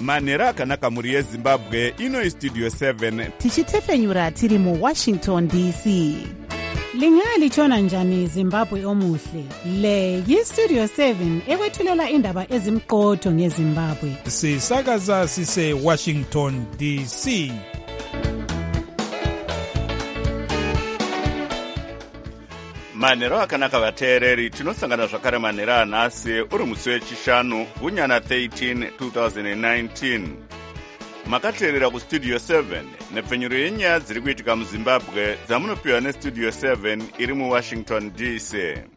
manhero akanaka mhuri yezimbabwe. Ino Studio 7 tichitefenyura tiri mu Washington DC. Lingalitshona njani Zimbabwe omuhle? Le yi-Studio 7 ekwethulela indaba ezimqotho ngeZimbabwe. Sisakaza sise Washington DC. manhero akanaka vateereri. Tinosangana zvakare manhero anhasi uri musi wechishanu gunyana 13 2019. Makateerera kustudio 7 nepfenyuro yenyaya dziri kuitika muzimbabwe dzamunopiwa nestudio 7 iri muwashington DC.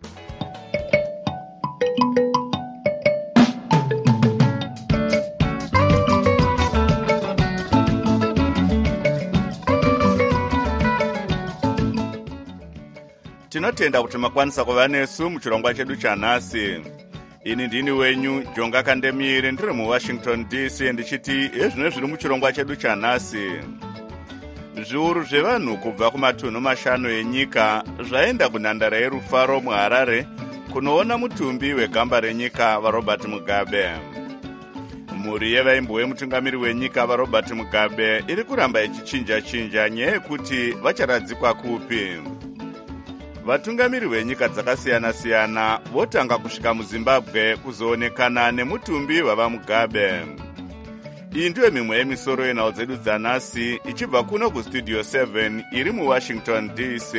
Tinotenda kuti makwanisa kuva nesu muchirongwa chedu chanhasi. Ini ndini wenyu Jonga Kandemire, ndiri muWashington DC, ndichiti ezvino zviri muchirongwa chedu chanhasi. Zviuru zvevanhu kubva kumatunhu mashanu enyika zvaenda kunhandare yerufaro muHarare kunoona mutumbi wegamba renyika vaRobert Mugabe. Mhuri yevaimbo wemutungamiri wenyika vaRobert Mugabe iri kuramba ichichinja-chinja nyaya yekuti vacharadzikwa kupi. Vatungamiri venyika dzakasiyana-siyana votanga kusvika muZimbabwe kuzoonekana nemutumbi wavaMugabe. Iyi ndiyo mimwe yemisoro yenhau dzedu dzanhasi ichibva kuno kustudio 7 iri muWashington DC.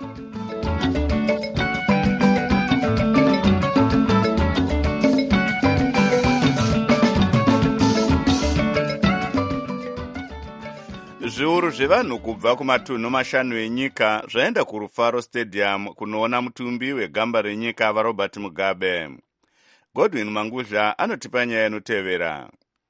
Zviuru zvevanhu kubva kumatunhu mashanu enyika zvaenda kuRufaro Stadium kunoona mutumbi wegamba renyika vaRobert Mugabe. Godwin Manguzha anotipa nyaya inotevera.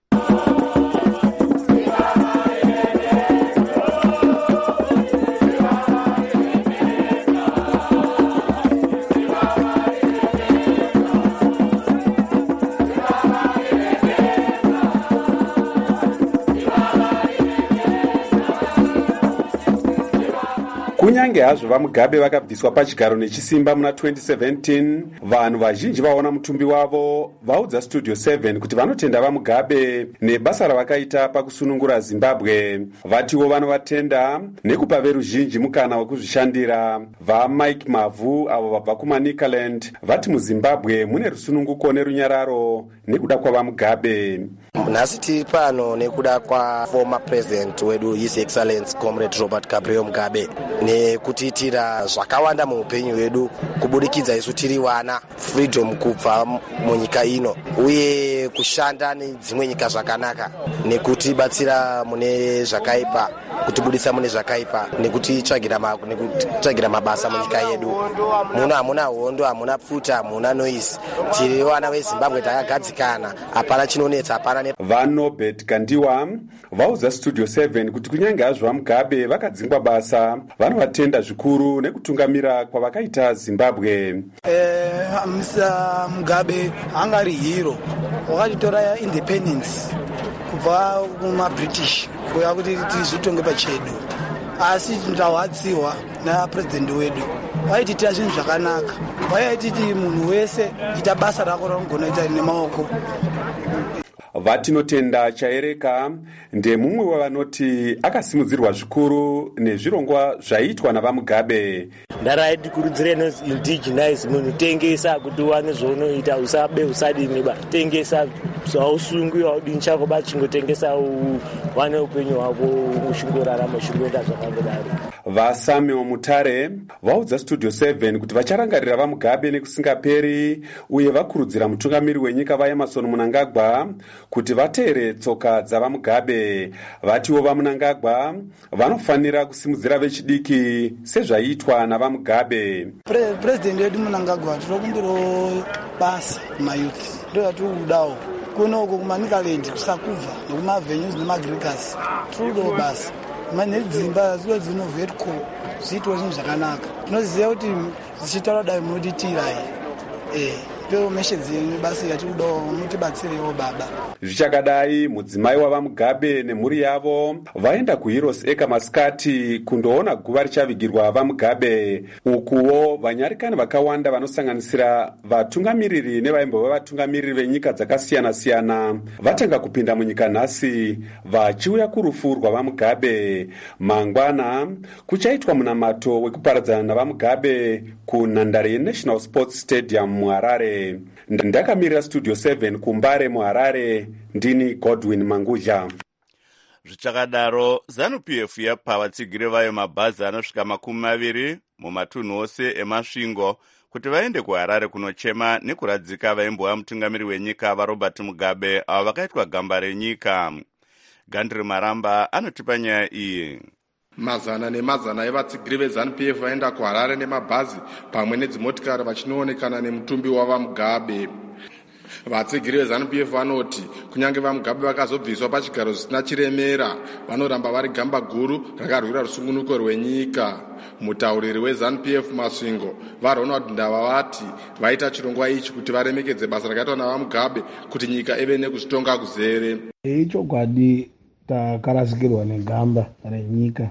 Kunyange hazvo vaMugabe vakabviswa pachigaro nechisimba muna 2017, vanhu vazhinji vaona mutumbi wavo vaudza Studio 7 kuti vanotenda vaMugabe nebasa ravakaita pakusunungura Zimbabwe. Vatiwo vanovatenda nekupa veruzhinji mukana wekuzvishandira. VaMike Mavhu avo vabva kuManicaland vati muZimbabwe mune rusununguko nerunyararo nekuda kwavaMugabe. Nhasi tiri pano nekuda former president wedu His Excellency Comrade Robert Gabriel Mugabe nekutiitira zvakawanda muupenyu hwedu kubudikidza isu tiri wana freedom kubva munyika ino uye kushanda nedzimwe nyika zvakanaka nekutibatsira mune zvakaipa kutibudisa mune zvakaipa nekutitsvagira mabasa munyika yedu. Muno hamuna hondo, hamuna pfuta, hamuna noise. Tiri vana veZimbabwe takagadzikana, hapana chinonetsa, hapana VaNobert Kandiwa vaudza Studio 7 kuti kunyange hazvo vaMugabe vakadzingwa basa vanovatenda zvikuru nekutungamira kwavakaita Zimbabwe. Mr. Mugabe angari hero wakatitora independence kubva kumaBritish kuya kuti tizvitonge pachedu, asi ndawadziwa napresident wedu vaititira zvinhu zvakanaka. Vaititi munhu wese ita basa rako raunogona ita nemaoko. Vatinotenda chaereka ndemumwe wavanoti akasimudzirwa zvikuru nezvirongwa zvaitwa navaMugabe. Ndaraiti kurudzire indigenize munhu tengesa kuti uwane zvaunoita, usabe usadini ba tengesa zvausungu yaudini chako bachingotengesa uwane upenyu hwako ushingorarama ushingoita zvakangodaro. VaSamuel Mutare vaudza Studio 7 kuti vacharangarira vaMugabe nekusingaperi uye vakurudzira mutungamiri wenyika vaEmerson Mnangagwa kuti vateere tsoka dzavaMugabe. Vatiwo vaMnangagwa vanofanira kusimudzira vechidiki sezvaitwa navaMugabe. President wedu Mnangagwa tinokumbirawo basa mayouth ndo vatikudawo kunoko kuManicaland kusakuvha nekumavenues nemagregas tinokudawo basa manedzimba ziwe dzinovetco zviitwa zvinhu zvakanaka. Tinoziva kuti zichitaura dai munotitira pero meshe dzenyu basi yatikudawo mutibatsirewo baba. Zvichakadai, mudzimai wavaMugabe nemhuri yavo vaenda kuHeroes Acre masikati kundoona guva richavigirwa vaMugabe. Ukuwo vanyarikani vakawanda vanosanganisira vatungamiriri nevaimbova vatungamiriri venyika dzakasiyana-siyana vatanga kupinda munyika nhasi vachiuya kurufu rwavaMugabe. Mangwana kuchaitwa munamato wekuparadzana navaMugabe kunhandare yeNational Sports Stadium muHarare. Ndakamirira Studio 7 kuMbare muHarare, ndini Godwin Mangudya. Zvichakadaro, ZANU-PF yapa vatsigiri vayo mabhazi anosvika 20 mumatunhu ose emasvingo kuti vaende kuHarare kunochema nekuradzika vaimbova mutungamiri wenyika vaRobert Mugabe avo vakaitwa gamba renyika. Gandri Maramba anotipa nyaya iyi. Mazana nemazana evatsigiri veZANU-PF vaenda kuHarare nemabhazi pamwe nedzimotikari vachinoonekana nemutumbi wavaMugabe. Vatsigiri veZANU-PF vanoti kunyange vaMugabe vakazobviswa pachigaro zvisina chiremera, vanoramba vari gamba guru rakarwira rusungunuko rwenyika. Mutauriri weZANU-PF Masvingo vaRonald Ndava vati vaita chirongwa ichi kuti varemekedze basa rakaitwa navaMugabe kuti nyika ive nekuzvitonga kuzere. Ichokwadi takarasikirwa negamba renyika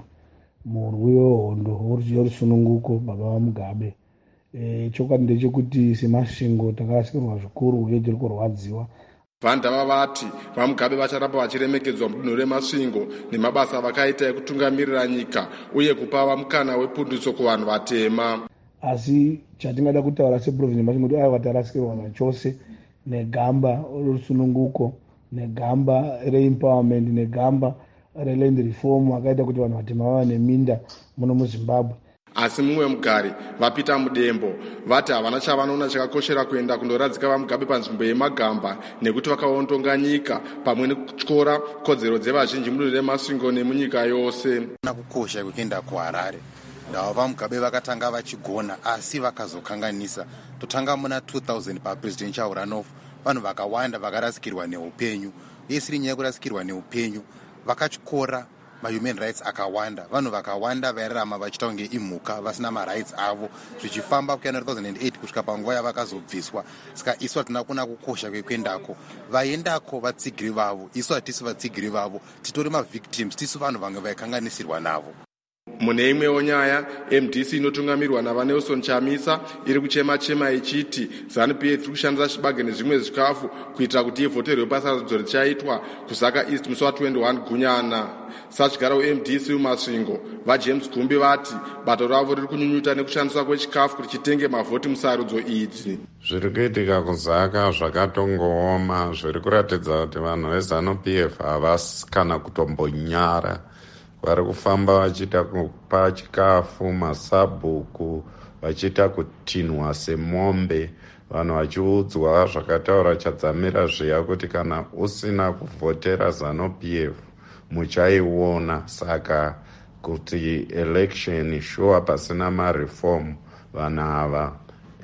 murwi wehondo yorusununguko baba vaMugabe. Chokwadi ndechekuti semasvingo takarasikirwa zvikuru uye tiri kurwadziwa. Vandava vati vaMugabe vacharamba vachiremekedzwa mudunhu remasvingo nemabasa vakaita ekutungamirira nyika uye kupa vamukana wepundiso kuvanhu vatema. Asi chatingada kutaura seprovinsi yemasvingo kuti ava tarasikirwa nachose negamba rorusununguko, negamba reempowerment, negamba reland reform akaita kuti vanhu vatema vava neminda muno muZimbabwe. Asi mumwe mugari vapita mudembo vati havana chavanoona chakakoshera kuenda kundoradzika vaMugabe panzvimbo yemagamba nekuti vakaontonga nyika pamwe nekutyora kodzero dzevazhinji mudunhu remasvingo nemunyika yose. Kukosha kuenda kuHarare ndava vaMugabe vakatanga vachigona asi vakazokanganisa. Totanga muna 2000 papresidential runoff vanhu vakawanda vakarasikirwa neupenyu. Yesiri nyaya kurasikirwa neupenyu vakatyora mahuman rights akawanda, vanhu vakawanda vairarama vachita kunge imhuka vasina marights avo, zvichifamba kuenda 2008 kusvika panguva yavakazobviswa. Saka isu hatina kuna kukosha kwekuendako. Vaendako vatsigiri vavo, isu hatisi vatsigiri vavo, titori mavictims, tisu vanhu vange vaikanganisirwa navo. Mune imwewo nyaya, MDC inotungamirwa navaNelson Chamisa iri kuchema-chema ichiti ZANU-PF iri kushandisa chibage nezvimwe zvikafu kuitira kuti ivhoterwe pasaradzo richaitwa kuZaka East musi wa21 Gunyana. Satyagara weMDC mumasvingo vaJames Gumbi vati bato ravo riri kunyunyuta nekushandiswa kwechikafu kuti chitenge mavhoti musarudzo idzi. Zviri kuitika kuZaka zvakatongooma, zviri kuratidza kuti vanhu veZANU-PF havasi kana kutombonyara. Vari kufamba vachiita kupa chikafu, masabhuku, vachiita kutinhwa semombe, vanhu vachiudzwa zvakataura Chadzamira zviya kuti kana usina kuvhotera ZANU-PF muchaiona. Saka kuti election sure pasina mareform, vanhu ava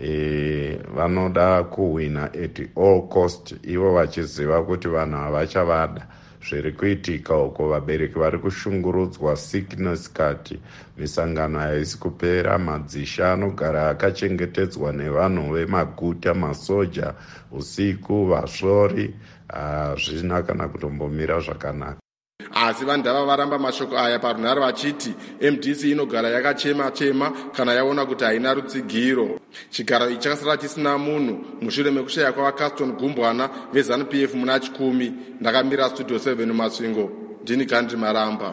vanoda kuwina at all cost, ivo vachiziva kuti vanhu havachavada. Zviri kuitika uko vabereki vari kushungurudzwa sickness kati misangano haisi kupera, madzisha anogara akachengetedzwa nevanhu vemaguta, masoja, usiku, vasvori, hazvina kana kutombomira zvakanaka. Asi vandava varamba mashoko aya parunhare vachiti MDC inogara yakachema-chema kana yaona kuti haina rutsigiro. Chigaro ichi chakasara chisina munhu mushure mekushaya kwavaCaston Gumbwana veZANU-PF muna 10. Ndakamira Studio 7 mumasvingo, ndini Gandri Maramba.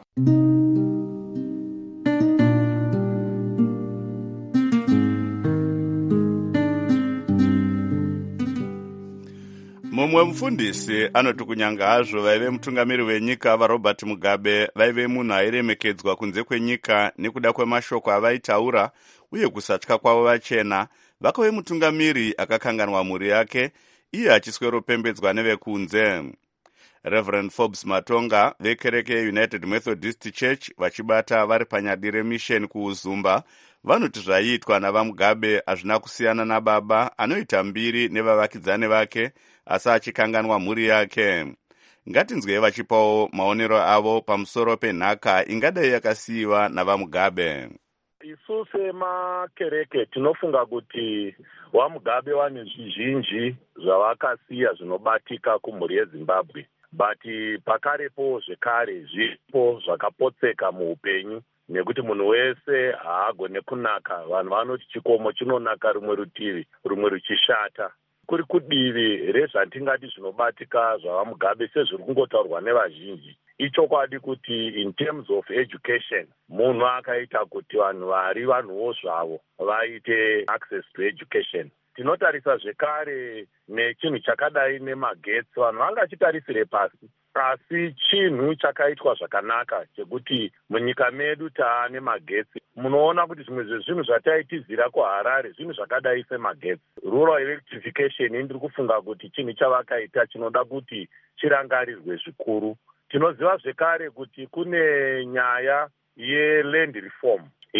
Mumwe mufundisi anoti kunyanga hazvo vaive mutungamiri wenyika vaRobert Mugabe vaive munhu airemekedzwa kunze kwenyika nekuda kwemashoko avaitaura uye kusatya kwavo vachena, vakave mutungamiri akakanganwa mhuri yake, iye achiswero pembedzwa nevekunze. Reverend Forbes Matonga vekereke United Methodist Church vachibata vari panyadi remission kuUzumba vanoti zvaiitwa navaMugabe hazvina kusiyana nababa anoita mbiri nevavakidzani vake asi achikanganwa mhuri yake. Ngatinzwei vachipawo maonero avo pamusoro penhaka ingadai yakasiyiwa navaMugabe. Isu semakereke tinofunga kuti vaMugabe vane zvizhinji zvavakasiya zvinobatika kumhuri yeZimbabwe, but pakarepo zvekare zvipo zvakapotseka muupenyu, nekuti munhu wese haagone kunaka. Vanhu vanoti chikomo chinonaka rumwe rutivi, rumwe ruchishata. Kuri kudivi rezvatingati zvinobatika zvavaMugabe sezviri kungotaurwa nevazhinji, ichokwadi kuti in terms of education, munhu akaita kuti vanhu vari vanhuwo zvavo vaite access to education. Tinotarisa zvekare nechinhu chakadai nemagetsi, vanhu vangachitarisire pasi, asi chinhu chakaitwa zvakanaka chekuti munyika medu taane magetsi. Munoona kuti zvimwe zvezvinhu zvataitizira kuHarare zvinhu zvakadai semagetsi. Rural electrification ndiri kufunga kuti chinhu chavakaita chinoda kuti chirangarirwe zvikuru. Tinoziva zvekare kuti kune nyaya yeland reform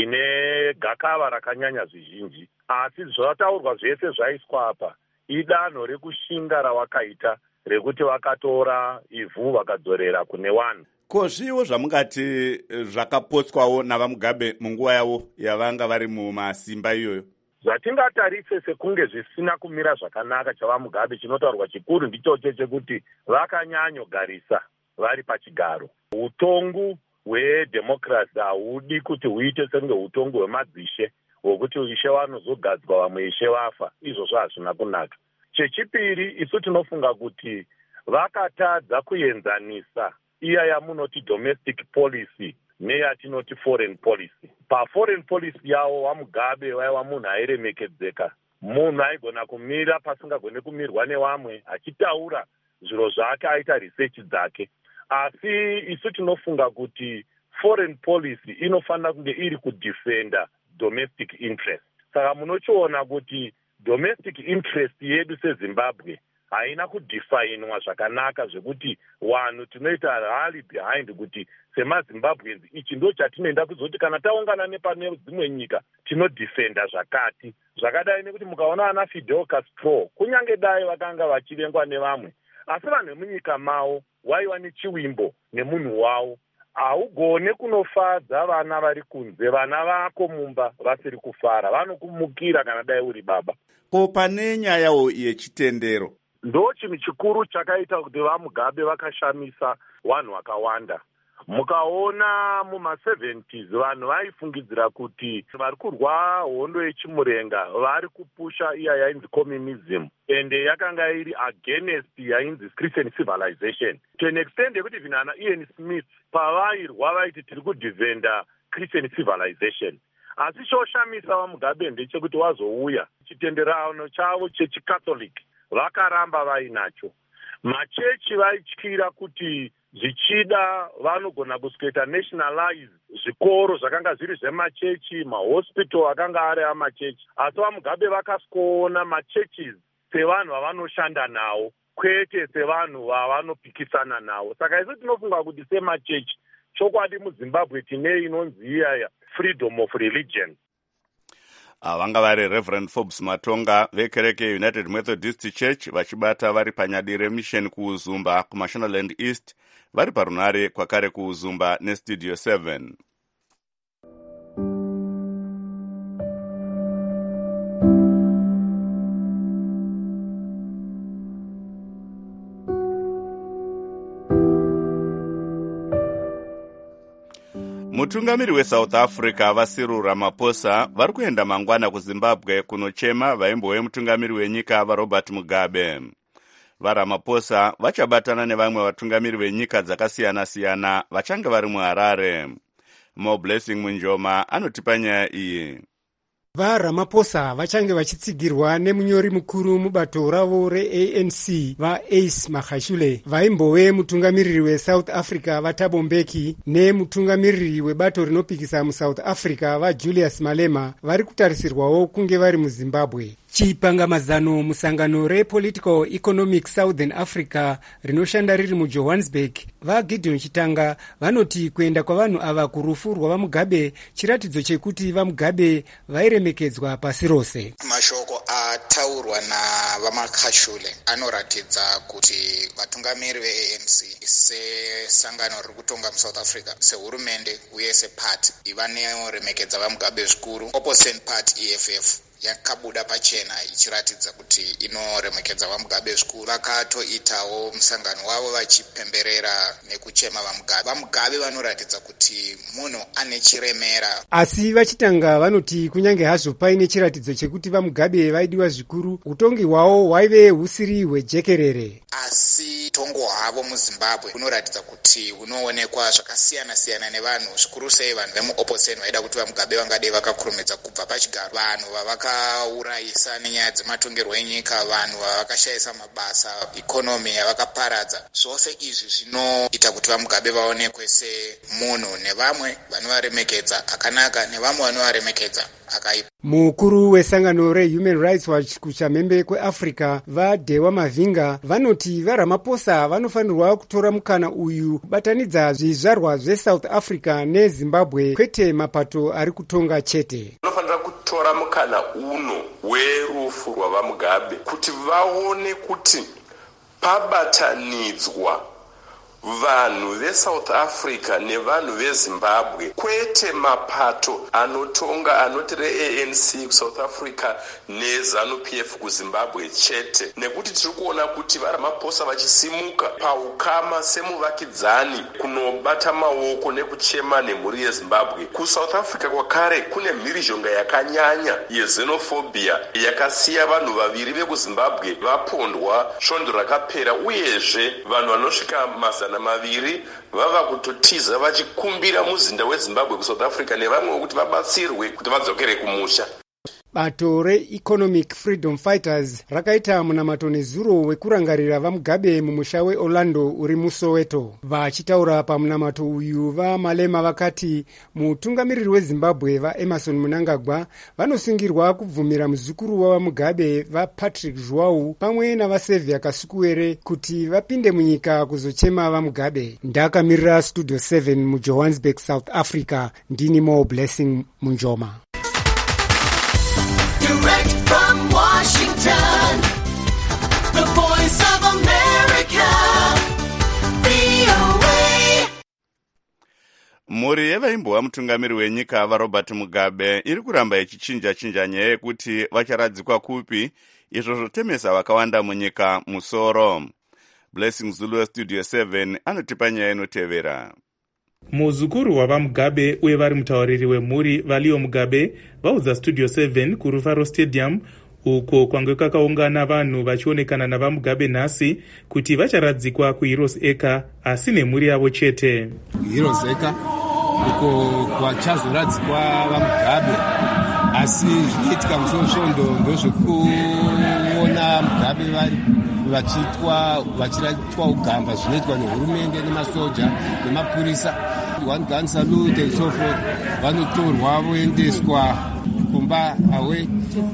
ine gakava rakanyanya zvizhinji, asi zvataurwa zvese zvaiswa apa idanho rekushinga ravakaita rekuti vakatora ivhu vakadzorera kune vanhu. Ko zviwo zvamungati zvakapotswawo navaMugabe munguva yavo yavanga vari mumasimba iyoyo? Zvatingatarise sekunge zvisina kumira zvakanaka chavaMugabe chinotaurwa chikuru ndichoche chekuti vakanyanyogarisa vari pachigaro. Utongu hwedhemokirasi haudi kuti huite senge utongu hwemadzishe hwokuti ishe vanozogadzwa vamwe ishe vafa. Izvozvo hazvina kunaka. Chechipiri, isu tinofunga kuti vakatadza kuenzanisa iya yamunoti domestic policy neyatinoti foreign policy. PaForeign policy yavo vaMugabe vaiva munhu airemekedzeka, munhu aigona kumira pasingagone kumirwa nevamwe, achitaura zviro zvake, aita research dzake. Asi isu tinofunga kuti foreign policy inofanira kunge iri kudefenda domestic interest. Saka munochiona kuti domestic interest yedu seZimbabwe haina kudefinwa zvakanaka zvekuti wanhu tinoita rally behind kuti semaZimbabweans ichi ndo chatinoenda kuzoti kana taungana nepane dzimwe nyika tinodefenda zvakati. Zvakadai nekuti mukaona ana Fidel Castro kunyange dai vakanga vachivengwa nevamwe, asi vanhu vemunyika mavo waiva nechiwimbo nemunhu wavo. Haugone kunofadza vana vari kunze, vana vako mumba vasiri kufara, vanokumukira kana dai uri baba. Ko pane nyayawo yechitendero, ndo chinhu chikuru chakaita kuti vaMugabe vakashamisa vanhu vakawanda. Mukaona muma70s vanhu vaifungidzira kuti vari kurwa hondo yechimurenga vari kupusha iya yainzi communism, ende yakanga iri against yainzi Christian civilization, to an extent yekuti vinana Ian Smith pavairwa vaiti tiri kudefenda Christian civilization. Asi choshamisa vaMugabe ndechekuti wazouya chitenderano chavo chechikatholik vakaramba vainacho. Machechi vaityira kuti zvichida vanogona kusweta nationalize zvikoro zvakanga zviri zvemachechi, mahospital akanga ari amachechi. Asi vaMugabe vakasikuona machurches sevanhu vavanoshanda nawo kwete sevanhu vavanopikisana nawo. Saka isu tinofunga kuti semachechi chokwadi muZimbabwe tine inonzi iya freedom of religion. Vanga vari Reverend Forbes Matonga vekereke United Methodist Church vachibata vari panyadi remission kuUzumba kuMashonaland East, vari parunare kwakare kuUzumba neStudio 7. Mutungamiri weSouth Africa vaCyril Ramaphosa vari kuenda mangwana kuZimbabwe kunochema vaimbove mutungamiri wenyika vaRobert Mugabe. VaRamaphosa vachabatana nevamwe vatungamiri venyika dzakasiyana-siyana vachange vari muHarare. Blessing Munjoma anotipa nyaya iyi. VaRamaphosa vachange vachitsigirwa nemunyori mukuru mubato ravo reANC vaAce Magashule, vaimbove mutungamiriri weSouth Africa vaThabo Mbeki nemutungamiriri webato rinopikisa muSouth Africa vaJulius Malema vari kutarisirwawo kunge vari muZimbabwe. Chipangamazano musangano rePolitical Economic Southern Africa rinoshanda riri muJohannesburg, vaGideon Chitanga vanoti kuenda kwavanhu ava kurufu rwavaMugabe chiratidzo chekuti vaMugabe vairemekedzwa pasi rose. mashoko ataurwa navamakashule anoratidza kuti vatungamiri veANC sesangano riri kutonga muSouth Africa, sehurumende uye sepati vanoremekedza vaMugabe zvikuru. Opposition party EFF yakabuda pachena ichiratidza kuti inoremekedza vaMugabe zvikuru. Vakatoitawo musangano wavo vachipemberera nekuchema vaMugabe. VaMugabe vanoratidza kuti munhu ane chiremera, asi vachitanga vanoti kunyange hazvo paine chiratidzo chekuti vaMugabe vaidiwa zvikuru, utongi hwavo hwaive husiri hwejekerere. Asi utongo hwavo muZimbabwe hunoratidza kuti hunoonekwa zvakasiyana-siyana nevanhu, zvikuru sei vanhu vemuopposition vaida kuti vaMugabe vangadei vakakurumidza kubva pachigaro, vanhu vavakaurayisa nenyaya dzematongerwo enyika, vanhu vavakashayisa mabasa, ikonomi yavakaparadza. Zvose izvi zvinoita kuti vaMugabe vaonekwe semunhu nevamwe vanovaremekedza akanaka nevamwe vanovaremekedza akaipa. Mukuru wesangano reHuman Rights Watch kuchamhembe kweAfrica vaDhewa Mavinga vanoti vaRamaphosa vanofanirwa kutora mukana uyu kubatanidza zvizvarwa zveSouth Africa neZimbabwe, kwete mapato ari kutonga chete. Vanofanira kutora mukana uno werufu rwavaMugabe kuti vaone kuti pabatanidzwa vanhu veSouth Africa nevanhu veZimbabwe, kwete mapato anotonga anoti reANC kuSouth Africa neZANU-PF kuZimbabwe chete, nekuti tiri kuona kuti vaRamaphosa vachisimuka paukama semuvakidzani kunobata maoko nekuchema nemhuri yeZimbabwe. KuSouth Africa kwakare kune mhirizhonga yakanyanya yexenophobia yakasiya vanhu vaviri vekuZimbabwe vapondwa svondo rakapera, uyezve vanhu vanosvika mazana maviri vava kutotiza vachikumbira muzinda weZimbabwe kuSouth Africa nevamwe kuti vabatsirwe kuti vadzokere kumusha. Bato reEconomic Freedom Fighters rakaita munamato nezuro wekurangarira vaMugabe mumusha weOrlando uri muSoweto. Vachitaura pamunamato uyu vaMalema vakati mutungamiriri weZimbabwe vaEmerson Mnangagwa vanosungirwa kubvumira muzukuru wavaMugabe vaPatrick Zhuwau pamwe navaSevia Kasukuwere kuti vapinde munyika kuzochema vaMugabe. Ndakamirira Studio 7 muJohannesburg, South Africa. Ndini Mo Blessing Munjoma. Direct from Washington, the voice of America, VOA. Mhuri yevaimbova mutungamiri wenyika vaRobert Mugabe iri kuramba ichichinja nyaya yekuti vacharadzikwa kupi, izvo zvotemesa vakawanda munyika musoro. Blessing Zulu weStudio 7 anotipa nyaya inotevera. Muzukuru wavaMugabe uye vari mutauriri wemhuri vaLeo Mugabe vaudza Studio 7 kuRufaro Stadium uko kwange kwakaungana vanhu vachionekana navaMugabe nhasi kuti vacharadzikwa kuHeroes Acre asi nemhuri yavo chete. Heroes Acre uko kwachazoradzikwa vaMugabe asi zvichiitika musoro ndozvekuona Mugabe vari vachiratwa ugamba zvinoitwa nehurumende nemasoja nemapurisa, one gun salute and so forth. Vanotorwa voendeswa kumba awe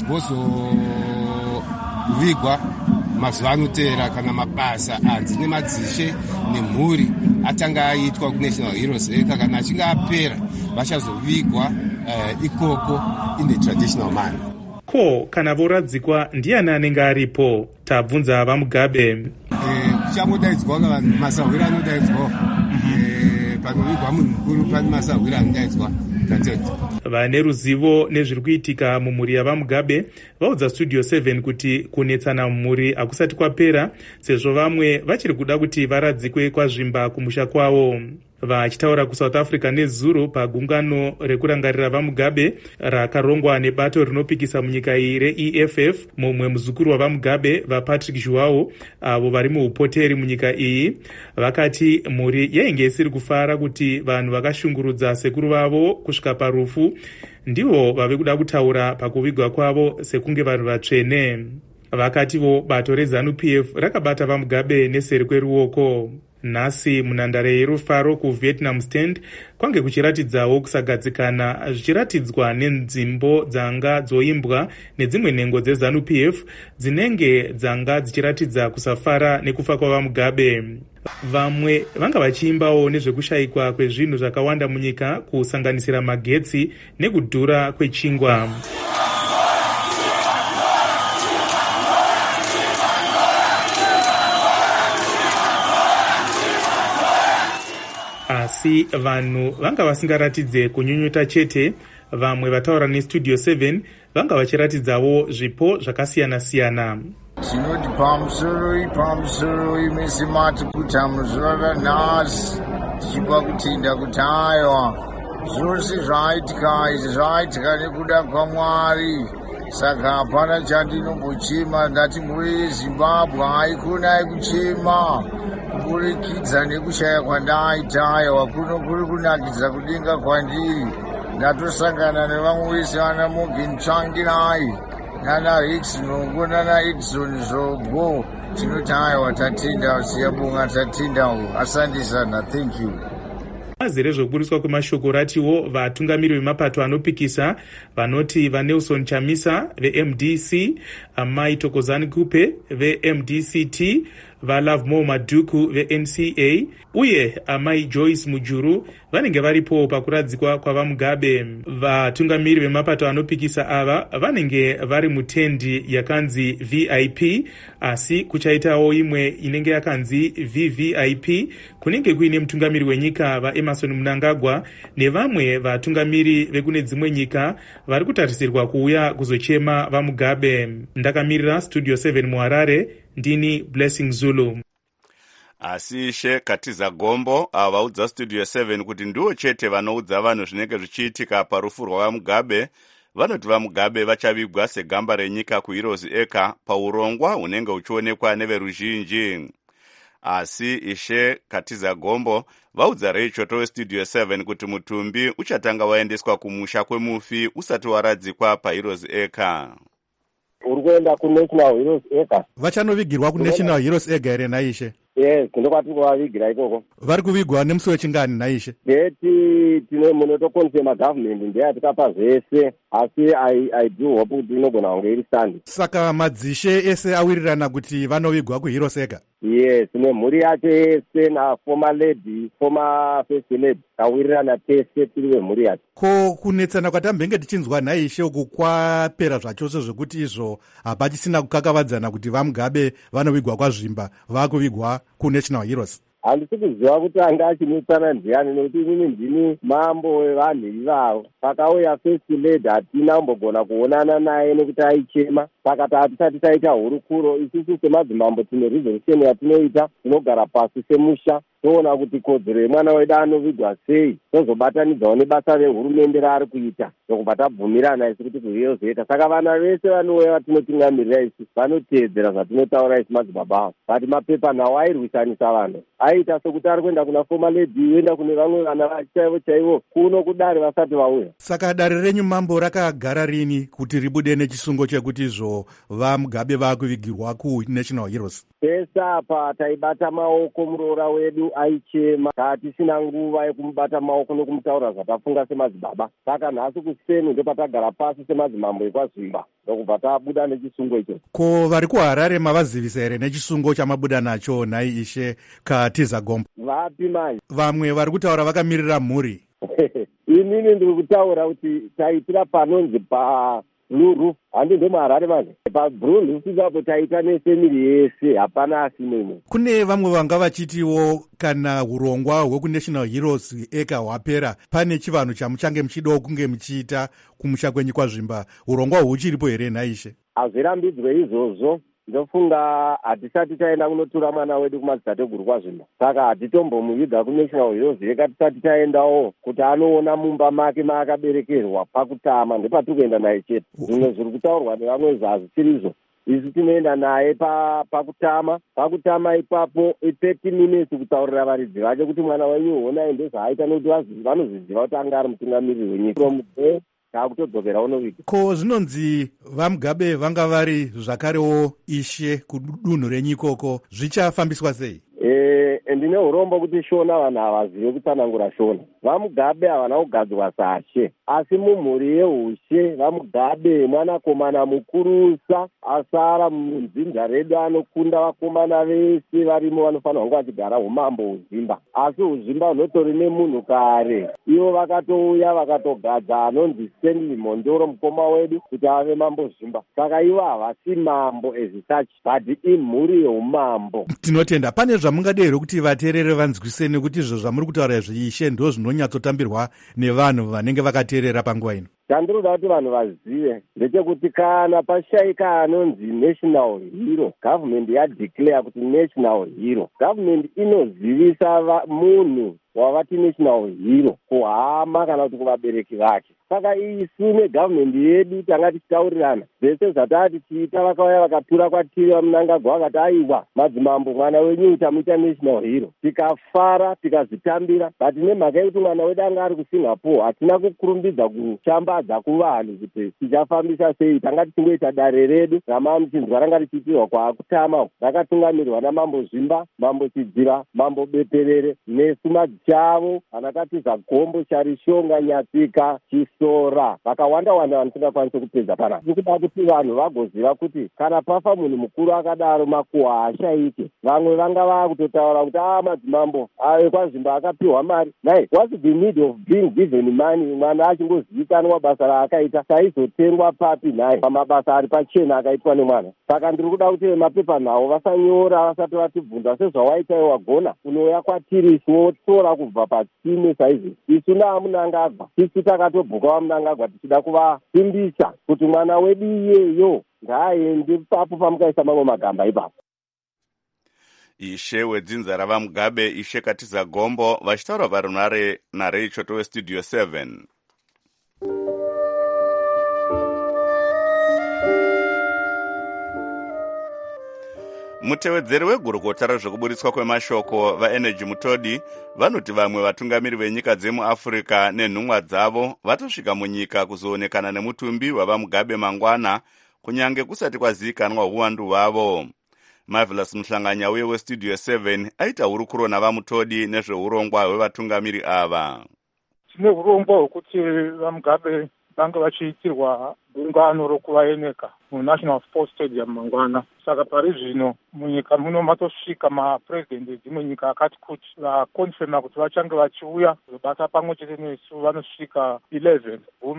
vozovigwa mazuva anoteera kana mabasa anzi nemadzishe nemhuri atanga aitwa kuNational Heroes Acre kana achinge apera vachazovigwa ikoko in the traditional manner. Ko kana voradzikwa ndiani anenge aripo? Tabvunza vaMugabe. Kuchangodaidzwa vanhu masahwira anodaidzwa panovigwa munhu mukuru pane masahwira anodaidzwa. Vane ruzivo nezviri kuitika mumhuri yavaMugabe vaudza Studio 7 kuti kunetsana mumhuri hakusati kwapera sezvo vamwe vachiri kuda kuti varadzikwe kwazvimba kumusha kwavo. Vachitaura kuSouth Africa nezuro pagungano rekurangarira vaMugabe rakarongwa nebato rinopikisa munyika iyi reEFF, mumwe muzukuru wavaMugabe vaPatrick Zhuwau avo vari muupoteri munyika iyi vakati mhuri yainge isiri kufara kuti vanhu vakashungurudza sekuru vavo kusvika parufu ndivo vave kuda kutaura pakuvigwa kwavo sekunge vanhu vatsvene. Vakativo bato reZANU-PF rakabata vaMugabe neseri kweruoko. Nhasi munhandare yerufaro kuVietnam Stand kwange kuchiratidzawo kusagadzikana zvichiratidzwa nenzimbo dzanga dzoimbwa nedzimwe nhengo dzeZANU-PF dzinenge dzanga dzichiratidza kusafara nekufa kwavaMugabe. Vamwe vanga vachiimbawo nezvekushayikwa kwezvinhu zvakawanda munyika kusanganisira magetsi nekudhura kwechingwa. asi vanhu vanga vasingaratidze kunyunyuta chete. Vamwe vataura nestudio 7 vanga vachiratidzawo zvipo zvakasiyana-siyana. Tinoti pamusoro mesimati kuta muzuva ranhasi tichigwa kutenda kuti aiwa zvose zvaitika izvi zvaitika nekuda kwaMwari. Saka hapana chandinombochema, ndati mhuri yeZimbabwe haikonai kuchema kuburikidza nekushaya kwandaita. Aiwa kuno kuri kunakidza kudenga kwandiri. Ndatosangana nevamwe vese vana Morgan Tsvangirai nana Hicks Nongo nana Edson Zobwo. Tinoti aiwa tatenda, siyabonga tatenda. Asante sana, thank you. Bazi rezvekuburitswa kwemashoko ratiwo vatungamiri vemapato anopikisa vanoti vaNelson Chamisa veMDC, Amai Tokozani Kupe veMDCT, vaLovemore Maduku veNCA uye Amai Joyce Mujuru vanenge varipo pakuradzikwa kwavaMugabe. Vatungamiri vemapato anopikisa ava vanenge vari mutendi yakanzi VIP, asi kuchaitawo imwe inenge yakanzi VVIP kunenge kuine mutungamiri wenyika vaEmerson Mnangagwa nevamwe vatungamiri vekune dzimwe nyika vari kutarisirwa kuuya kuzochema vaMugabe. Ndakamirira Studio 7 muHarare, ndini Blessing Zulu. Asi She Katiza Gombo avaudza Studio 7 kuti ndiwo chete vanoudza vanhu zvinenge zvichiitika parufu rwavaMugabe. Vanoti vaMugabe vachavigwa segamba renyika kuHeroes Acre paurongwa hunenge huchionekwa neveruzhinji. Asi Ishe Katiza Gombo vaudza Rachel weStudio 7 kuti mutumbi uchatanga waendeswa kumusha kwemufi usati waradzikwa paHeroes Acre. Uri kuenda kuNational Heroes Acre. Vachanovigirwa kuNational Heroes Acre here naishe? Yes, ndokwatii kuvavigira ikoko. Vari kuvigwa nemusi wechingani naishe? Deti tine munotokonfirma government ndeyatikapa zvese, asi I do hope kuti inogona kunge iri stand. Saka madzishe ese awirirana kuti vanovigwa kuHeroes Acre? Yes, nemhuri yacho yese naformer lady, former first lady, tawirirana tese tiri vemhuri yacho. Ko kunetsana kwatambenge tichinzwa naishe uku kwapera zvachose zvekuti izvo hapachisina kukakavadzana kuti vaMugabe vanovigwa kwazvimba vakuvigwa kuNational Heroes? Handisi kuziva kuti anga achimutsana ndiani nekuti inini ndini mambo wevanhu ivavo. Pakauya first lady hatina kumbogona kuonana naye nekuti aichema. Saka hatisati taita hurukuro. Isusu semadzimambo tine resolution yatinoita, tinogara pasi semusha toona kuti kodzero yemwana wedu anovigwa sei, tozobatanidzawo nebasa rehurumende raari kuita ndokubva tabvumirana isu kuti kuHeroes Acre. Saka vana vese vanouya vatinotungamirira isu vanoteedzera zvatinotaura isu madzibaba avo. But mapepa nawo airwisanisa vanhu, aiita sekuti ari kuenda kuna former lady uenda kune vamwe vana chaivo chaivo kuno kudare vasati vauya. Saka dare renyu mambo rakagara rini kuti ribude nechisungo chekuti izvo vaMugabe vakuvigirwa kuNational Heroes? Pese apa taibata maoko muroora wedu aichema, hatisina nguva yekumubata maoko nokumutaura zvatafunga semadzibaba. Saka nhasi kuseni ndopatagara pasi semadzimambo ekwazvimba ndokubva tabuda nechisungo ichocho. Ko vari kuHarare mavazivisa here nechisungo chamabuda nacho nhai Ishe Katiza Gombo? Vapi manje? Vamwe vari kutaura vakamirira mhuri. Inini ndiri kutaura kuti taitira panonzi Blue Roof, handi ndo muHarare manje. PaBlue Roof ipapo taita nefamily yese, hapana asinemo. Kune vamwe vanga vachitiwo kana urongwa hwekuNational Heroes Acre hwapera, pane chivanhu chamuchange muchidawo kunge muchiita kumusha kwenyu kwazvimba. Urongwa huchiripo here naishe? Hazvirambidzwe izvozvo. Ndofunga hatisati taenda kunotura mwana wedu kumadzitateguru kwazvimba. Saka hatitombomuviga kuNational Heroes Acre tisati taendawo kuti anoona mumba make maakaberekerwa pakutama, ndopatikuenda naye chete. Zvimwe zviri kutaurwa nevamwe hazvichirizvo. Isu tinoenda naye pakutama. Pakutama ipapo 30 minutes kutaurira varidzi vacho kuti mwana wenyu honai ndezvaaita nekuti vanozviziva kuti anga ari mutungamiriri wenyika. Takutodzokera unoviga. Ko zvinonzi vaMugabe vanga vari zvakarewo Ishe kudunhu renyikoko, zvichafambiswa sei? Ndine urombo kuti Shona vanhu havazive kutsanangura Shona. VaMugabe havana kugadzwa saShe, asi mumhuri yeushe vaMugabe mwanakomana mukurusa asara munzinda redu anokunda vakomana vese varimo vanofanira kunge vachigara umambo huzimba. Asi huzimba hunotori nemunhu kare. Ivo vakatouya vakatogadza anonzi Stanley Mondoro mukoma wedu kuti ave mambo zvimba. Saka ivo havasi mambo as such, but imhuri yeumambo. Tinotenda. Pane zvamungadero kuti vateereri vanzwisise, nekuti izvo zvamuri kutaura zviishe ndo zvinonyatsotambirwa nevanhu vanenge vakateerera panguva ino. chandinoda kuti vanhu vazive ndechekuti kana pashaika anonzi national hero, gavhumendi yadeclare kuti national hero, gavhumendi inozivisa munhu wavati national hero kuhama kana kuti kuvabereki vake. Saka isu negavhumendi yedu tanga tichitaurirana zvese zvatati tiita, vakauya vakatura kwatiri vamunangagwa vakati aiwa madzimambo mwana wenyu tamuita national hero, tikafara tikazvitambira. But nemhaka yekuti mwana wedu anga ari kuSingapore hatina kukurumbidza kushambadza kuvanhu kuti tichafambisa sei. Tanga tichingoita dare redu ramachinzwa ranga richiitirwa kwaakutama rakatungamirwa namambo Zvimba, mambo Chidziva, mambo Beperere nesu madzavo anakatiza Gombo, Charishonga, Nyatsika, Chisora, vakawanda wanda vanisingakwanisi kupedza panapa. Tikuda kuti vanhu vagoziva kuti kana pafa munhu mukuru akadaro makuhwa haashaike. Vamwe vanga vakutotaura kuti madzimambo ayo kwaZvimba akapiwa mari. Nai, what's the need of being given money? Mwana achingozivikanwa basa raakaita saizotengwa papi nai pamabasa ari pachena akaitwa nemwana. Saka ndiri kuda kuti mapepa nawo vasanyora vasati vatibvunza sezvawaita wagona unouya kwatiri tinotora kubva patsime saizi. Isu naamunangagwa isu takatobhuka vamunangagwa tichida kuvasimbisa kuti mwana wedu iyeyo ngaaende papo pamukaisa mamwe magamba ipapo. Ishe wedzinza ravaMugabe, Ishe Katiza Gombo, vachitaura varunare naReichoto weStudio 7. Mutevedzeri wegurukota rezvekuburitswa kwemashoko vaEnergy Mutodi vanoti vamwe vatungamiri venyika dzemuAfrica nenhumwa dzavo vatosvika munyika kuzoonekana nemutumbi wavaMugabe mangwana, kunyange kusati kwazivikanwa uwandu hwavo. Marvelous Mhlanganya uye weStudio 7 aita hurukuro navaMutodi nezveurongwa hwevatungamiri ava. Tine urongwa hwekuti vaMugabe vange vachiitirwa gungano rokuvaeneka muNational Sports Stadium mangwana. Saka pari zvino munyika muno matosvika mapurezidendi edzimwe nyika akati kuti vakonfirma kuti vachange vachiuya kuzobata pamwe chete nesu vanosvika 11,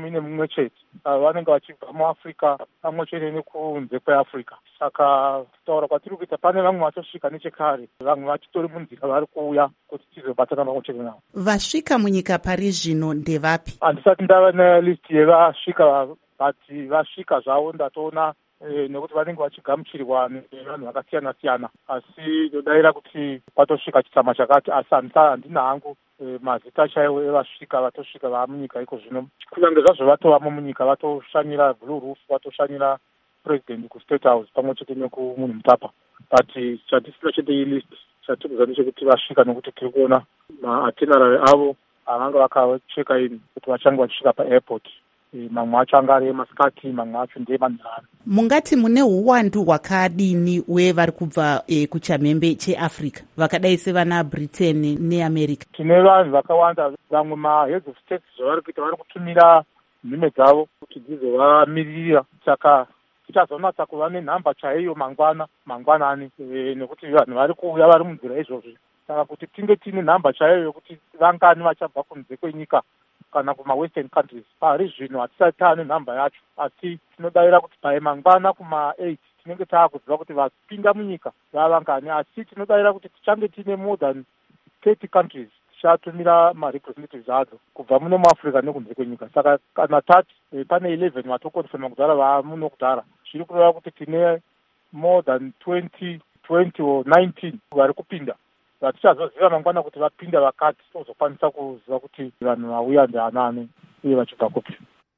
11 vanenge vachibva muAfrica pamwe chete nekunze kweAfrica. Saka kutaura kwatiri kuita pane vamwe vatosvika nechekare, vamwe vachitori munzira vari kuuya kuti tizobatana pamwe chete navo. Vasvika munyika pari zvino ndevapi? Handisati ndava nelist yevasvika, but vasvika zvavo ndatoona nekuti vanenge vachigamuchirwa nevanhu vakasiyana siyana, asi ndodayira kuti patosvika chitsama chakati, asi handina hangu mazita chaiwo evasvika vatosvika vamunyika iko zvino. Kunyange zvazvo vatovamo munyika vatoshanyira Blue Roof, vatoshanyira president kuState House pamwe chete nekumunhu Mutapa, but chatisina chete ilist chatikuza ndechekuti vasvika nekuti tiri kuona maitinerary avo avanga vakacheka ini kuti vachange vachisvika paairport. Mamwe acho anga ari emasikati, mamwe acho ndeemanharare. Mungati mune uwandu hwakadini wevari kubva kuchamhembe cheAfrica vakadai sevana Britain neAmerica? Tine vanhu vakawanda, vamwe maheads of states zvavari kuita vari kutumira nhume dzavo kuti dzizovamirira. Saka tichazonatsa kuva nenhamba chaiyo mangwanani nekuti vanhu vari kuuya vari munzira izvozvi. Saka kuti tinge tine nhamba chaiyo yokuti vangani vachabva kunze kwenyika kana kuma-western countries pari zvino hatisati taane nhamba yacho, asi tinodavira kuti mangwana kuma-8 tinenge taakuziva kuti vapinda munyika vavangani, asi tinodavira kuti tichange tine more than 30 countries tichatumira ma-representatives adzo kubva muno muAfrica nekunze kwenyika. Saka kana tati pane 11 vatokonfirma kudhara vamuno kudhara, zviri kureva kuti tine more than 20 or 19 vari kupinda. Vatichazoziva mangwana kuti vapinda vakati, tozokwanisa kuziva kuti vanhu vauya ndeanani uye vachibva kupi.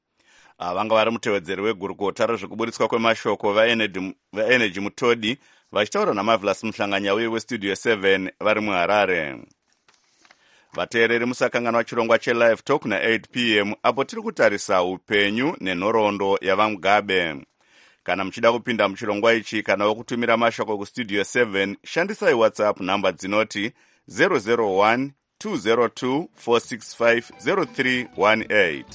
Vanga vari mutevedzeri wegurukota rezvekuburitswa kwemashoko vaEnergy Mutodi vachitaura naMarvelous Mhlanganya uye weStudio 7 vari muHarare. Vateereri musakanganwa chirongwa cheLive Talk na8 p.m. apo tiri kutarisa upenyu nenhoroondo yavaMugabe. Kana muchida kupinda muchirongwa ichi kana wokutumira mashoko kuStudio 7, shandisai WhatsApp namba dzinoti 001 202 465 0318.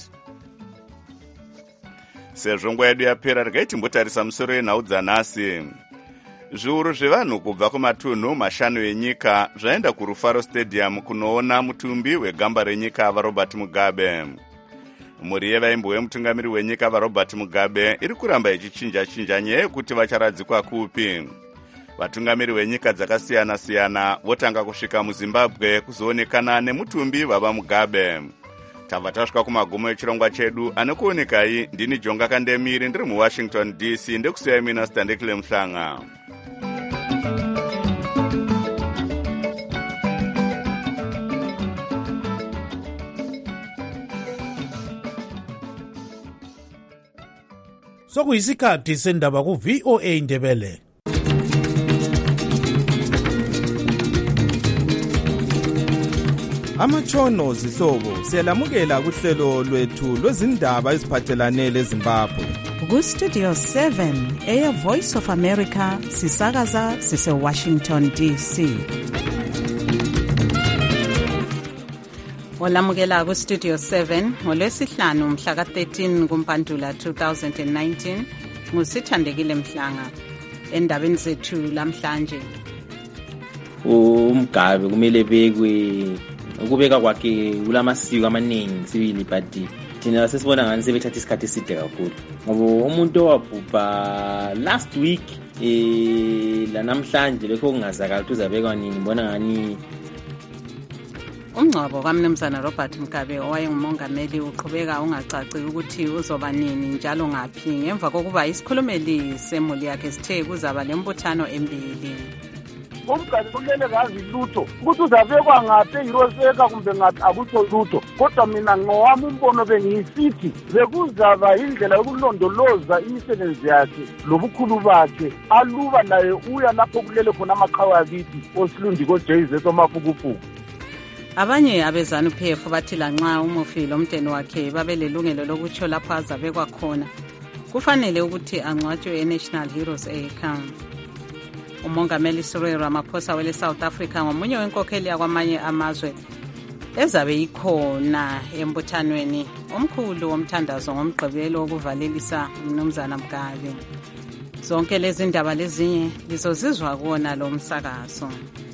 Sezvo nguva yedu yapera, regai timbotarisa musoro yenhau dzanhasi. Zviuru zvevanhu kubva kumatunhu mashanu enyika zvaenda kuRufaro Stadium kunoona mutumbi wegamba renyika vaRobert Mugabe. Mhuri yevaimbo wemutungamiri wenyika vaRobert Mugabe iri kuramba ichichinja nyaya yekuti vacharadzikwa kupi. vatungamiri venyika dzakasiyana-siyana votanga kusvika muzimbabwe kuzoonekana nemutumbi vava Mugabe. Tabva tasvika kumagumo echirongwa chedu. Anokuonekai ndini Jonga Kandemiri ndiri muWashington DC ndekusiyai mina Standekile Mhlanga. Sokuyisikhathi sendaba ku-VOA Ndebele. Amatshono zihlobo siyalamukela kuhlelo lwethu lwezindaba eziphathelane leZimbabwe. Ku-Studio 7 Air Voice of America sisakaza sise-Washington DC. Olamukela ku-Studio 7 ngolwesihlanu mhla ka-13 kuMpandula 2019 nguSithandekile Mhlanga. Endabeni zethu lamhlanje, uMgabe kumele bekwe ukubeka kwakhe kulamasiko amaningi sibili, but thina sesibona ngani sebethatha isikhathi eside kakhulu ngoba umuntu owabhubha last week lanamhlanje lokho kungazakala ukuthi uzabekwa nini. Ngibona ngani umngcwabo kaMnumzana Robert Mugabe owayengumongameli uqhubeka ungacaci ukuthi uzoba nini njalo ngaphi ngemva kokuba isikhulumeli semuli yakhe sithe kuzaba lembuthano embili. Umgabe kumele ngazi lutho ukuthi uzabekwa ngaphi eHiroseka kumbe ngaphi akutho lutho, kodwa mina ngowami umbono bengisithi bekuzaba indlela yokulondoloza imisebenzi yakhe lobukhulu bakhe aluba naye uya lapho kulele khona amaqhawe akithi osilundi koJayz omafukufuku. Abanye abezanu-PF bathi lanxa umufi lomndeni wakhe babelelungelo lokutsho lapho azabekwa khona, kufanele ukuthi angcwatshwe eNational Heroes Acre. Umongameli Cyril Ramaphosa wele South Africa ngomunye wenkokheli yakwamanye amazwe ezabe ikhona embuthanweni omkhulu womthandazo ngomgqibelo wokuvalelisa uMnumzana Mugabe. Zonke lezi ndaba lezinye lizozizwa kuona lo msakazo.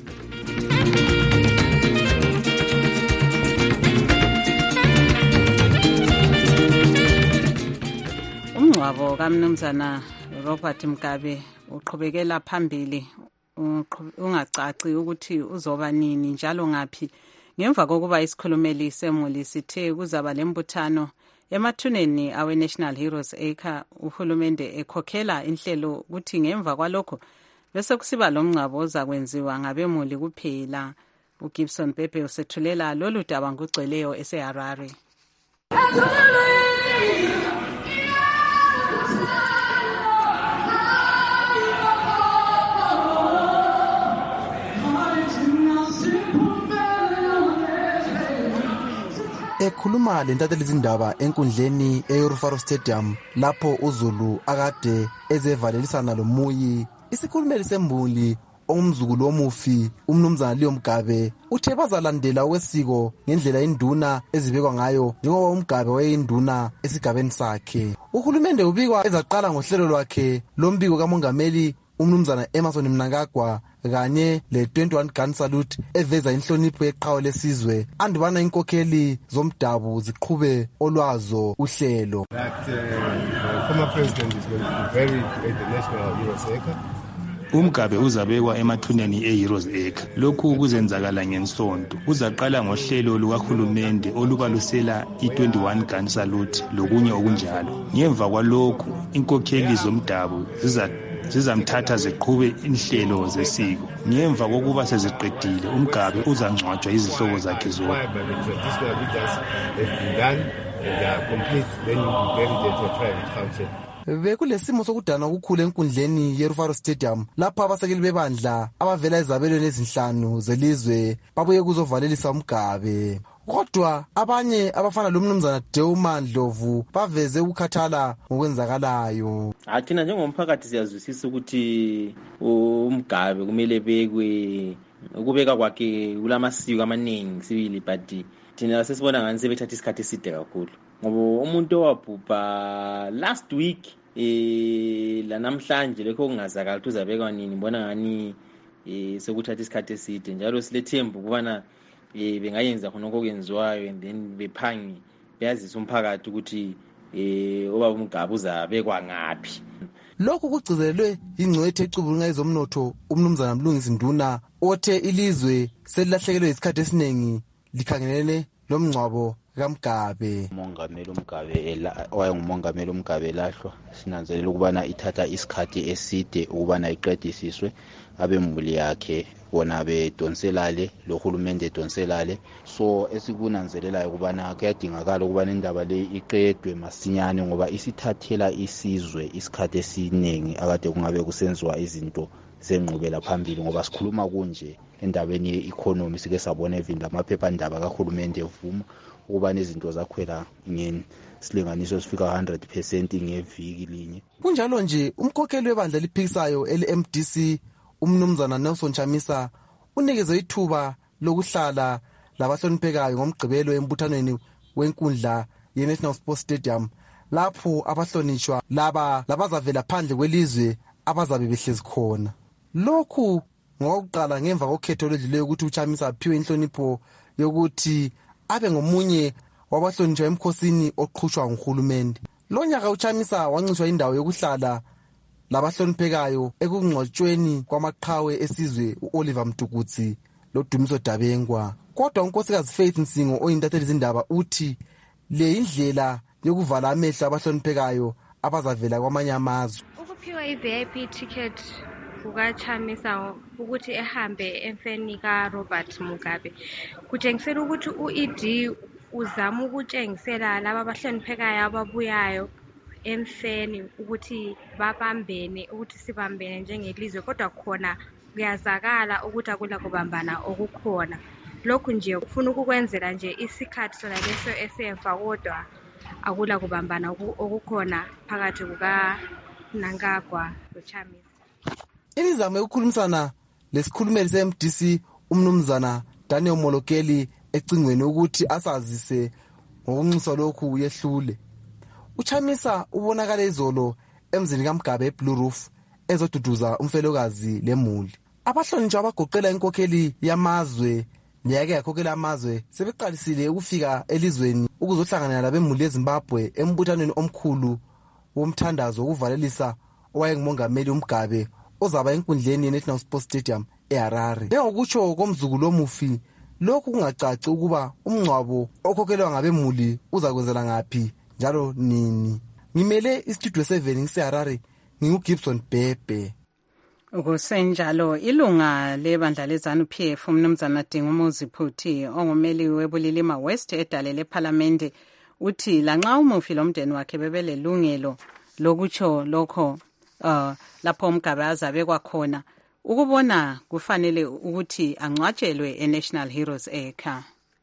Umngcwabo kaMnumzana Robert Mugabe uqhubekela phambili ungacaci ukuthi uzoba nini njalo ngaphi ngemva kokuba isikhulumeli semuli sithe kuzaba lembuthano emathuneni awe-National Heroes Acre, uhulumende ekhokhela inhlelo ukuthi ngemva kwalokho bese kusiba lo mngcwabo ozakwenziwa ngabemuli kuphela. uGibson Bebe usethulela lolu daba ngugcweleyo eseHarare. Ekhuluma lentatheli izindaba enkundleni eYorufaro Stadium lapho uZulu akade ezevalelisana lomuyi, isikhulumeli sembuli ongumzukulu womufi uMnumzana Leo Mugabe uthe bazalandela okwesiko ngendlela induna ezibekwa ngayo njengoba uMgabe wayeyinduna esigabeni sakhe. Uhulumende ubikwa ezaqala ngohlelo lwakhe lombiko kamongameli uMnumzana Emmerson Mnangagwa kanye le-21 gun salute eveza inhlonipho yeqhawe lesizwe andibana inkokheli zomdabu ziqhube olwazo uhlelo. Former president is going to be buried at the National Heroes Acre. uMgabe uzabekwa emathuneni eHeroes Acre. Lokhu kuzenzakala ngensonto. Uzaqala ngohlelo lukahulumende olubalusela i-21 gun salute lokunye okunjalo. Ngemva kwalokhu inkokheli zomdabu zizamthatha ziqhube inhlelo zesiko. Ngemva kokuba seziqedile uMgabe uzangcwatshwa izihlobo zakhe zonke. Bekulesimo sokudana okukhulu enkundleni yeRufaro Stadium lapho abasekeli bebandla abavela ezabelweni ezinhlanu zelizwe babuye kuzovalelisa uMgabe. Kodwa abanye abafana loMnumzana Deuma Ndlovu baveze ukukhathala ngokwenzakalayo. Thina njengomphakathi siyazwisisa ukuthi uMgabe kumele bekwe ukubeka kwakhe kulamasiko amaningi sibili, but thina sesibona ngani sebethatha isikhathi eside kakhulu ngoba umuntu owabhubha last week lanamhlanje lokho kungazakala ukuthi uzabekwa nini. Ngibona ngani sekuthatha isikhathi eside njalo silethembu kubana bengayenza khona okwenziwayo and then bephangi beyazisa umphakathi ukuthi ubaba uMgabe uzabekwa ngaphi. Lokhu kugcizelelwe ingcwethe ecubulunga ezomnotho umnumzana Mlungisi Nduna othe ilizwe selilahlekelwe isikhathi esiningi likhangelene lomngcwabo kaMgabe. Umongameli uMgabe wayengumongameli uMgabe lahlwa, sinanzelela ukubana ithatha isikhathi eside ukubana iqedisiswe, abemuli yakhe bona bedonselale lohulumende edonselale. So esikunanzelelayo ukubana kuyadingakala ukubana indaba le iqedwe masinyane ngoba isithathela isizwe isikhathi esiningi akade kungabe kusenziwa izinto zenqubela phambili, ngoba sikhuluma kunje endabeni ye-economy sike sabona even amaphephandaba kahulumende evuma ukubana izinto zakhwela ngesilinganiso esifika 100% ngeviki linye. Kunjalo nje umkhokheli webandla eliphikisayo ele-MDC umnumzana Nelson Chamisa unikeze ithuba lokuhlala labahloniphekayo ngomgqibelo embuthanweni wenkundla ye-National Sports Stadium lapho abahlonishwa labazavela phandle kwelizwe abazabe behlezi khona. Lokhu ngokuqala ngemva kokhetho oludlulileyo ukuthi uChamisa aphiwe inhlonipho yokuthi abe ngomunye wabahlonishwa emkhosini oqhutshwa nguhulumende. Lo nyaka uChamisa wancishwa indawo yokuhlala labahloniphekayo ekungcwatshweni kwamaqhawe esizwe uOliver Mtukudzi loDumiso Dabengwa. Kodwa unkosikazi Faith Nsingo oyintatheli zindaba uthi le indlela yokuvala amehlo abahloniphekayo abazavela kwamanye amazwe. Ukuphiwa i-VIP ticket kukaChamisa ukuthi ehambe emfeni kaRobert Mugabe kutshengisela ukuthi u-ED uzama ukutshengisela laba abahloniphekayo ababuyayo emfeni ukuthi babambene, ukuthi sibambene njengelizwe, kodwa khona kuyazakala ukuthi akula kubambana okukhona. Lokhu nje ufuna ukukwenzela nje isikhathi sona leso esemva, kodwa akula kubambana okukhona phakathi kukaNangagwa loChamisa. Imizamo yokukhulumisana lesikhulumeli se-MDC umnumzana Daniel Molokeli ecingweni ukuthi asazise ngokunxuswa lokhu yehlule. uChamisa ubonakala izolo emzini kaMgabe eBlue Roof ezoduduza umfelokazi lemuli. Abahlonishwa abagoqela inkokheli yamazwe neyake yakhokhela amazwe sebeqalisile ukufika elizweni ukuzohlangana labemuli eZimbabwe embuthanweni omkhulu womthandazo wokuvalelisa owayengumongameli uMgabe ozaba enkundleni ye-National Sports Stadium eHarare. Njengokutsho komzukulu omufi, lokhu kungacaci ukuba umngcwabo okhokhelwa ngabemuli uzakwenzela ngaphi njalo nini. Ngimele istudio 7 ngiseHarare, nginguGibson Bhebhe. Ukusenjalo ilunga lebandla leZANU-PF umnumzana Dingumuzi Phuthi ongumeli webulilima West edale leParliament uthi lanxa umufi lomndeni wakhe bebelelungelo lokutsho lokho lapho uMgabe azabekwa khona, ukubona kufanele ukuthi angcwatshelwe eNational Heroes Acre.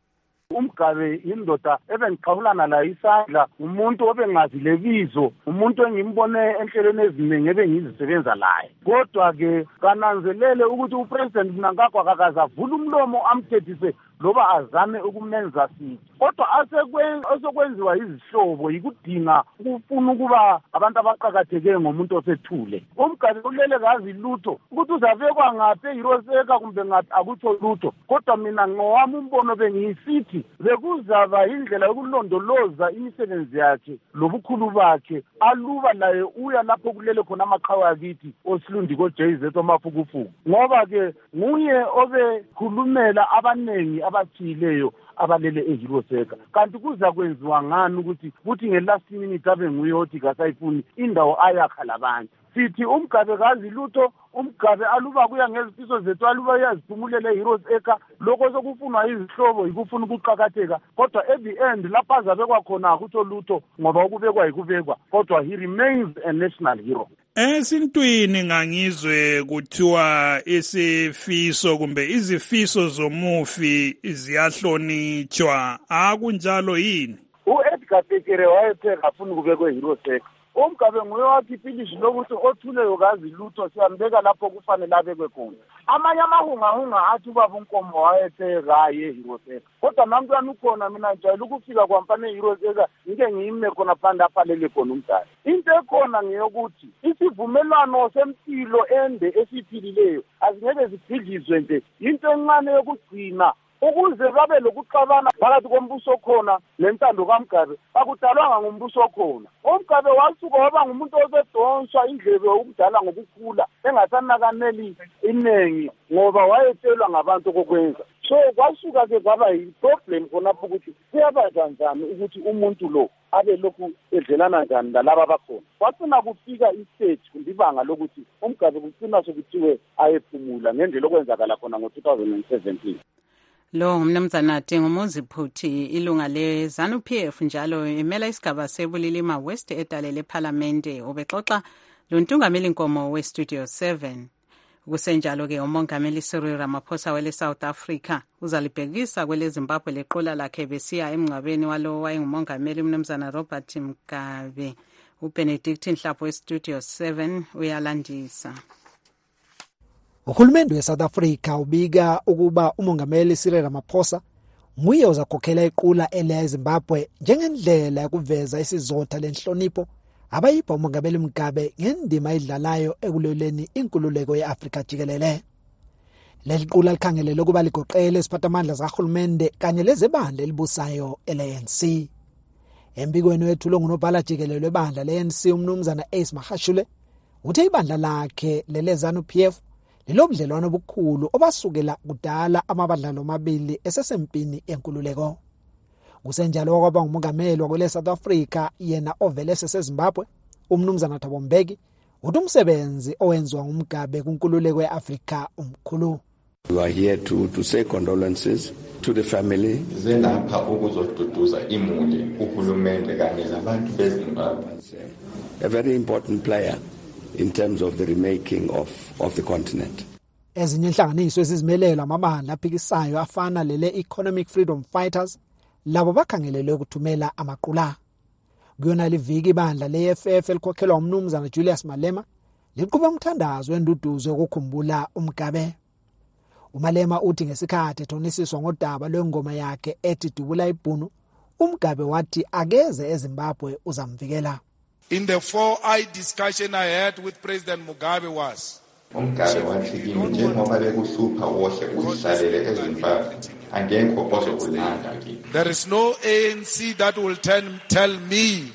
uMgabe indoda ebengiqhabulana la isandla, umuntu obengazi lebizo, umuntu engimbone enhlelweni eziningi ebengizisebenza laye. Kodwa ke kananzelele ukuthi uPresident Mnangagwa kakazavula umlomo amthethise loba azame ukumenza sithi. Kodwa asekwenziwa izihlobo yikudinga ukufuna ukuba abantu abaqhakatheke ngomuntu osethule. uMgabe ulele kazi lutho ukuthi uzabekwa ngaphi eHeroes Acre kumbe ngaphi akutho lutho. Kodwa mina ngowami umbono bengiyisithi bekuzaba indlela yokulondoloza imisebenzi yakhe lobukhulu bakhe aluba laye uya lapho kulele khona amaqhawe akithi oSilundi koJZ oMafukufuku, ngoba ke nguye obekhulumela abanengi abathileyo abalele eHeroes Acre. Kanti kuza kwenziwa ngani ukuthi ngelast minute abe nguye othi kasayifuni indawo ayakha labanye? Sithi uMgabe kazi lutho, uMgabe aluba kuya ngezifiso zethu aluba uyaziphumulela eHeroes Acre. Lokho sokufunwa izihlobo yikufuna ukuqhakatheka, kodwa at the end lapha azabekwa khona akutho lutho ngoba ukubekwa yikubekwa, kodwa he remains a national hero. Esintwini ngangizwe kuthiwa isifiso kumbe izifiso zomufi ziyahlonitshwa, akunjalo yini? uEdgar Tekere wayethe afuna ukubekwa eHeroes Acre. uMgabe nguye wathi ipilishi lokuthi othuleyo kazi lutho siyambeka lapho kufanele abekwe khona. Amanye amahungahunga athi ubaba uNkomo wayethe hayi eHeroes Acre. Kodwa namntwana ukhona, mina njalo ukufika kwampane eHeroes Acre ngike ngiyime khona phanda aphalele khona umntana. Into ekhona ngeyokuthi isivumelwano sempilo ende esiphilileyo azingeke zibhidlizwe nje, into encane yokugcina ukuze babe lokuxabana phakathi kombuso khona lentando kaMgabe akudalwanga ngombuso khona. uMgabe wasuka waba ngumuntu osedonswa indlebe ukudala ngokukhula engasanakaneli inengi ngoba wayetshelwa ngabantu kokwenza. So kwasuka ke kwaba yi-problem khonapho ukuthi kuyaba kanjani ukuthi umuntu lo abe lokhu edlelana njani lalaba abakhona. Kwasina kufika istage kulibanga lokuthi uMgabe kucina sokuthiwe ayephumula ngendlela okwenzakala khona ngo-2017. Lo ngumnumzana Dingumuzi Phuthi, ilunga le-ZANU-PF njalo emela isigaba sebulilima West edale lePhalamende, ubexoxa lontungameli Nkomo we-Studio 7. Kusenjalo-ke umongameli Cyril Ramaphosa wele-South Africa uzalibhekisa kwele-Zimbabwe lequla lakhe besiya emngcwabeni walo wayengumongameli umnumzana Robert Mugabe. uBenedict Nhlapho we-Studio 7 uyalandisa. Uhulumende we-South Africa ubika ukuba umongameli Cyril Ramaphosa nguye uzakhokhela iqula ele-Zimbabwe njengendlela yokuveza isizotha lenhlonipho abayipha umongameli Mugabe ngendima ayidlalayo ekulweleni inkululeko ye-Afrika jikelele. Leli qula likhangelele ukuba ligoqele isiphathamandla sikahulumende kanye lezebandla elibusayo ele-ANC. Embikweni wethulo ngunobhala jikelele webandla le-ANC umnumzana Ace Magashule uthe ibandla lakhe lele-ZANU-PF lilobudlelwano obukhulu obasukela kudala amabandla amabili esesempini yenkululeko. Kusenjalo kwaba ngumongameli wakwele South Africa yena ovele seseZimbabwe umnumzana Thabo Mbeki uthi umsebenzi owenziwa nguMgabe kunkululeko yeAfrika umkhulu. We are here to say condolences to the family. Zenapha ukuzoduduza imuli uhulumende kanye nabantu beZimbabwe. A very important player in terms of the remaking of the continent. Ezinye inhlanganiso ezizimelelo amabandla aphikisayo afana lele-Economic Freedom Fighters labo bakhangelele ukuthumela amaqula. Kuyona liviki ibandla le-EFF elikhokhelwa umnumzana Julius Malema liqhubeka umthandazo wenduduzo yokukhumbula uMgabe. uMalema uthi ngesikhathi ethonisiswa ngodaba lwengoma yakhe ethi Dubula Ibhunu, uMgabe wathi akeze eZimbabwe uzamvikela. In the 4-eye discussion I had with President Mugabe was uMgabe wathi kimi njengoba bekuhlupha wohle uzihlalele eZimbabwe angekho ozokulanda kimi. There is no ANC that will tell me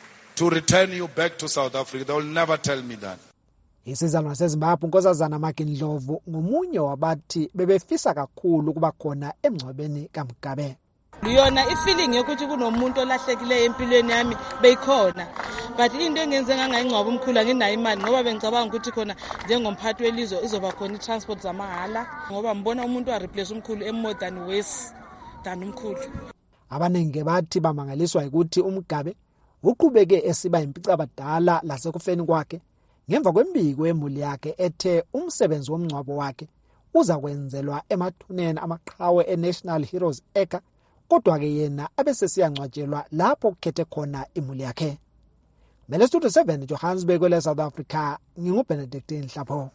to return you back to South Africa. They will never tell me that. Isizalwane seZimbabwe uNkosazana Makindlovu ngomunye wabathi bebefisa kakhulu kuba khona emngcwabeni kaMgabe. Liyona ifeeling yokuthi kunomuntu olahlekileyo empilweni yami beyikhona, but into engenze ngangayingcwaba umkhulu nginayo imali ngoba bengicabanga ukuthi khona njengomphathi welizwe izoba khona itransport zamahala ngoba mbona umuntu wareplace umkhulu emodern ways than umkhulu. Abanenge bathi bamangaliswa ukuthi uMgabe uqhubeke esiba impica abadala lasekufeni kwakhe ngemva kwembiko emuli yakhe ethe umsebenzi womngcwabo wakhe uza kwenzelwa emathuneni amaqhawe eNational Heroes Acre, kodwa ke yena abesesiyangcwatshelwa lapho kukhethe khona imuli yakhe. Mele Studio 7 Johannesburg kwele South Africa, nginguBenedict Nhlapho.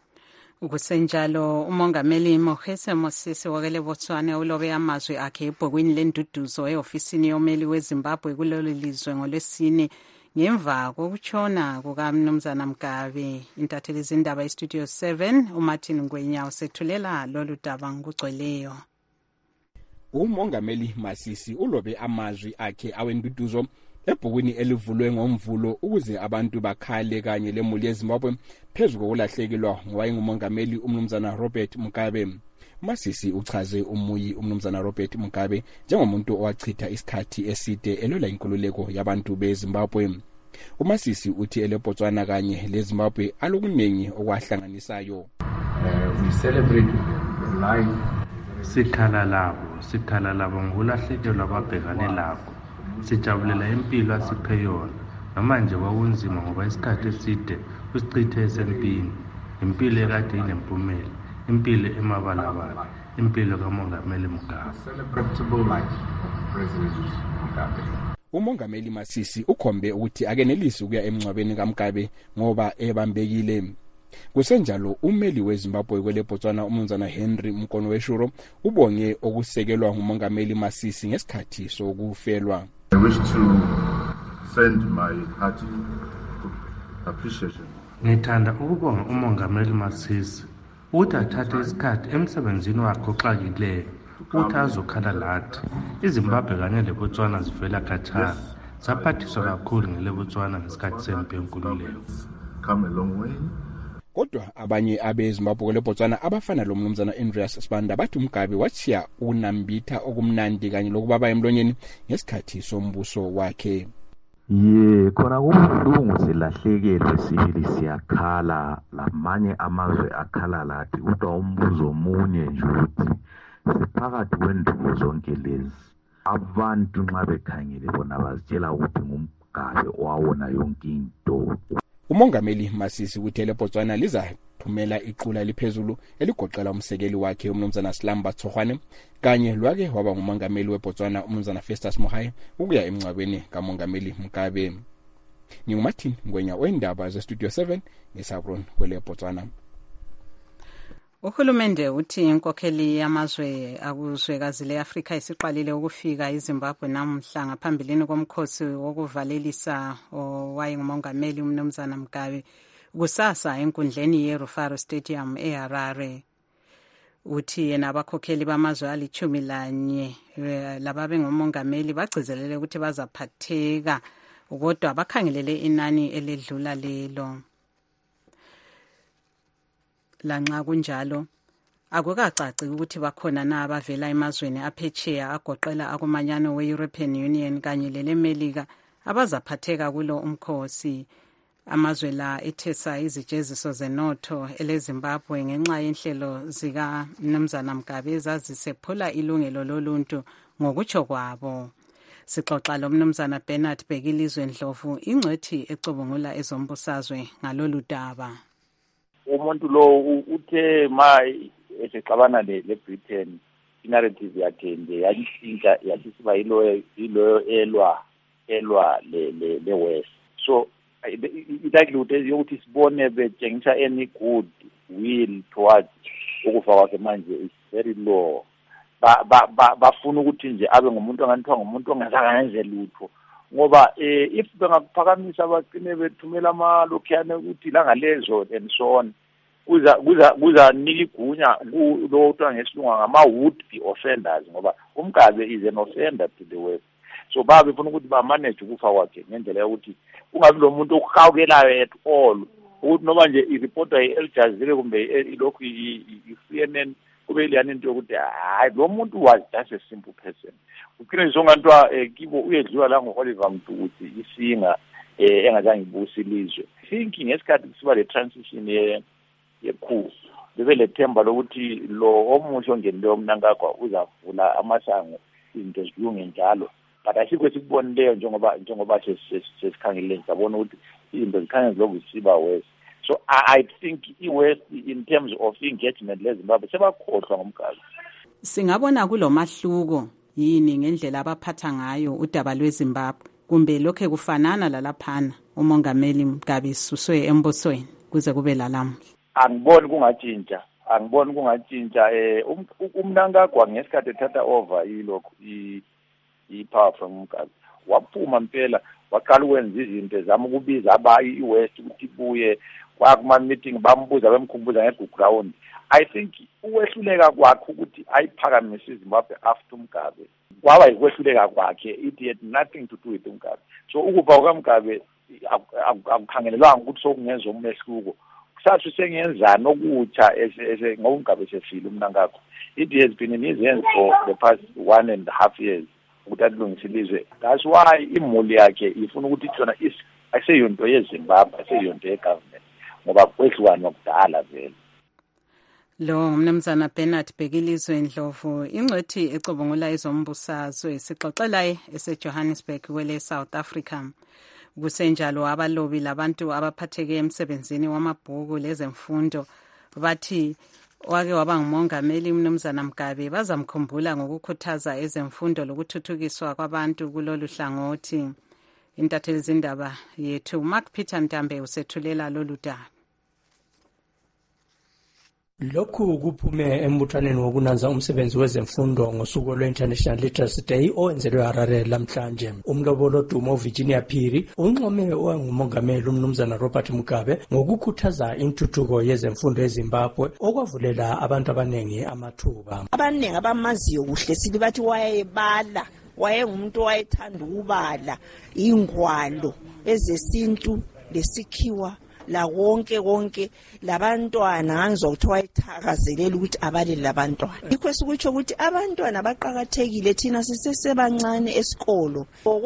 Kusenjalo umongameli Mogese Mosisi wakele Botswana ulobe amazwi akhe ebhukwini lenduduzo eofisini yomeli weZimbabwe kulelo lizwe ngolwesine ngemva kokutshona kukaMnumzana Mugabe. Intatheli izindaba iStudio 7 uMartin Ngwenya usethulela lolu daba ngokugcweleyo. Umongameli Masisi ulobe amazwi akhe awenduduzo ebhukwini elivulwe ngomvulo ukuze abantu bakhale kanye lemuli yeZimbabwe phezu kokulahlekelwa ngowayengumongameli umnumzana Robert Mugabe. Masisi uchaze umuyi umnumzana Robert Mugabe njengomuntu owachitha isikhathi eside elwela inkululeko yabantu beZimbabwe. uMasisi uthi eleBotswana kanye leZimbabwe alokuningi okwahlanganisayo. We celebrate life. Sikhala labo ngokulahlekelwa ababhekane lakho. Sijabulela impilo asiphe yona. Namanje kwakunzima ngoba isikhathi eside usichithe esempini. Impilo ekade inempumela, impilo emabalabala, impilo kaMongameli Mugabe. Celebrable life of President Mugabe. Umongameli Masisi ukhombe ukuthi akenelisi ukuya emngcwabeni kaMgabe ngoba ebambekile. Kusenjalo umeli weZimbabwe kwele Botswana umnumzana Henry Mkono weshuro ubonge okusekelwa ngumongameli Masisi ngesikhathi sokufelwa. I wish to send my hearty appreciation. Ngithanda ukubonga umongameli Masisi ukuthi athathe isikhathi emsebenzini wakhe oxakileyo ukuthi azokhala lathi. iZimbabwe kanye leBotswana zivela khatshana, zaphathiswa kakhulu ngeleBotswana ngesikhathi sempi yenkululeko. Come a long way. Kodwa abanye abeZimbabwe kweleBotswana abafana lo mnumzana Andreas Sibanda bathi uMgabe watshiya unambitha okumnandi kanye lokubaba emlonyeni ngesikhathi sombuso wakhe. Khona kubuhlungu silahlekelwe sibili siyakhala, lamanye amazwe akhala lathi, kodwa umbuzo omunye nje ukuthi siphakathi kwendubo zonke lezi. Abantu nxa bekhangele bona bazitshela ukuthi ngumGabe owawona yonke into. Umongameli Masisi uthi leBotswana lizathumela iqula liphezulu eligoqela umsekeli wakhe umnumzana Slamba Tsohwane kanye lwake waba ngumongameli weBotswana umnumzana Festus Mogae ukuya emncwabeni kamongameli Mugabe. NginguMartin Ngwenya wendaba zeStudio 7 ngeSabron kweleBotswana. Uhulumende uthi inkokheli yamazwe akuzwekazi leAfrika isiqalile ukufika eZimbabwe namhla ngaphambilini komkhosi wokuvalelisa owayengumongameli umnumzana Mugabe kusasa enkundleni yeRufaro Stadium eHarare. Uthi yena abakhokheli bamazwe ali-11 lababe ngumongameli bagcizelele ukuthi bazaphatheka kodwa bakhangelele inani eledlula lelo. Lanxa kunjalo akukacaci ukuthi bakhona na abavela emazweni aphetsheya agoqela akumanyano we-European Union kanye leleMelika abazaphatheka kulo umkhosi. Amazwe la ethesa izijeziso zenotho eleZimbabwe ngenxa yenhlelo zika Mnumzana Mugabe zazisephula ilungelo loluntu ngokutsho kwabo. Sixoxa lo Mnumzana Bernard Bhekilizwe Ndlovu ingcwethi ecubungula ezombusazwe ngalolu daba. Umuntu lo uthe esexabana leBritain inarrative yakhe yayishintsha yathi siba yilo elwa le West. So likelihood yokuthi sibone betshengisa any good will towards ukufa kwakhe manje is very low. Bafuna ukuthi nje abe ngumuntu anganithiwa ngumuntu ongazangenze lutho, ngoba if bengakuphakamisa baqine bethumela amalokhiyane ukuthi langalezo and so on, kuza nika igunya lo kuthiwa ngesilungu ngama-would be offenders, ngoba uMgabe is an offender to the West. So befuna ukuthi bamanage ukufa kwakhe ngendlela yokuthi kungabi lo muntu okuhawukelayo at all, ukuthi noma nje iripotwa yi-Al Jazeera kumbe ilokhu i-CNN kube iliyani into yokuthi hayi lo muntu was just a simple person. Ukhona izongantiwa kibo uyedliwa la ngo-Oliver Mtukudzi isinga engazange ibusa ilizwe. Thinking ngesikhathi kusiba le transition yekhu bebe lethemba lokuthi lo omusho ngenileyo mnankagwa uzavula amasango izinto zilunge njalo, but asikho esikubonileyo njengoba sesikhangeleni sabona ukuthi izinto zikhanya ziloku zisiba worse. So I think iWest in terms of engagement leZimbabwe sebakhohlwa ngomgalo. Singabona kulomahluko yini ngendlela abaphatha ngayo udaba lweZimbabwe kumbe lokho kufanana lalaphana umongameli Mugabe suswe embusweni kuze kube lalamhla? Angiboni kungatshintsha umnankagwa ngesikhathi ethatha over ilokhu i-power from Mugabe waphuma mpela waqala ukwenza izinto ezama ukubiza iWest ukuthi ibuye kwakuma-meeting bambuza bemkhumbuza nge-good ground. I think ukwehluleka kwakhe ukuthi ayiphakamise iZimbabwe after uMgabe kwaba yikwehluleka kwakhe, it had nothing to do with uMgabe. So ukuba kukaMgabe akukhangelelwanga ukuthi sokungenza umehluko, kusathu sengenzani okutsha ngoba uMgabe sefile umnankakho. It has been in his hands for the past 1.5 years ukuthi alungise ilizwe. That's why imuli yakhe ifuna ukuthi ithona aseyonto yeZimbabwe, aseyonto yegovernment, ngoba kwehlukana okudala vele. Lo Mnumzana Bernard Bhekilizwe Ndlovu ingcwethi ecubungula ezombusazwe sixoxela eseJohannesburg kwele South Africa. Kusenjalo abalobi labantu abaphatheke emsebenzini wamabhuku lezemfundo bathi wake waba ngumongameli uMnumzana Mugabe bazamkhumbula ngokukhuthaza ezemfundo lokuthuthukiswa kwabantu kulolu hlangothi. Intatheli zindaba yethu Mark Peter Mtambe usethulela lolu daba. Lokhu kuphume embuthaneni wokunanza umsebenzi wezemfundo ngosuku lwe-International Literacy Day owenzelwe Harare lamhlanje. Umlobolo Dumo Virginia Phiri unxome owangumongameli umnumzana Robert Mugabe ngokukhuthaza intuthuko yezemfundo eZimbabwe okwavulela abantu abanengi amathuba. Abanengi abamaziyo kuhle sithi bathi wayebala, wayengumuntu wayethanda ukubala ingwalo ezesintu lesikhiwa la konke labantwana ngizwa ukuthi wayethakazelela ukuthi abalele labantwana. Yikho esikutsho ukuthi abantwana baqhakathekile thina sisesebancane esikolo.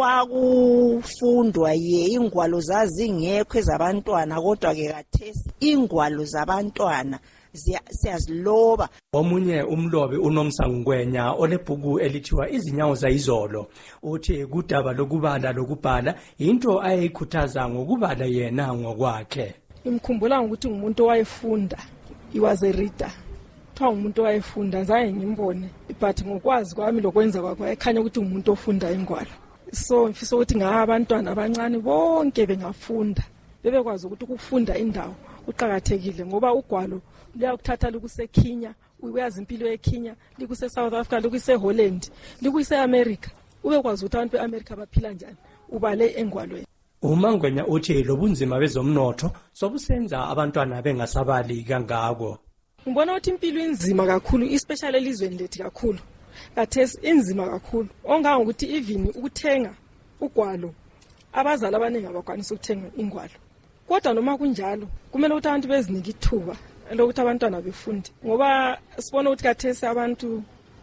Okwakufundwa ingwalo zazingekho ezabantwana kodwa ke kathesi ingwalo zabantwana siyaziloba. Omunye umlobi uNomsangwenya olebhuku elithiwa Izinyawo zayizolo uthi kudaba lokubala lokubhala into ayikhuthaza ngokubala yena ngokwakhe. Ngimkhumbula ukuthi umuntu owayefunda, he was a reader. Kuthiwa umuntu owayefunda zange ngimbone, but ngokwazi kwami lokwenza kwakhe ekhanya ukuthi umuntu ofunda ingwalo. So mfisa ukuthi abantwana abancane bonke bengafunda bebekwazi ukuthi ukufunda indawo uqhakathekile ngoba ugwalo liyakuthatha likuseKenya, uyazi impilo yeKenya, likuse South Africa, likuse Holland, likuse America. Ubekwazi ukuthi abantu beAmerica baphila njani, ubale engwalweni. uMangwenya uthi lobunzima bezomnotho sobusenza abantwana bengasabali kangako. Ngibona ukuthi impilo inzima kakhulu, especially elizweni lethu kakhulu. Kathesi inzima kakhulu. Ongangokuthi even ukuthenga ugwalo abazali abaningi abakwanisa ukuthenga ingwalo. Kodwa noma kunjalo kumele ukuthi abantu bezinike ithuba lokuthi abantwana befunde ngoba sibona ukuthi kathesi abantu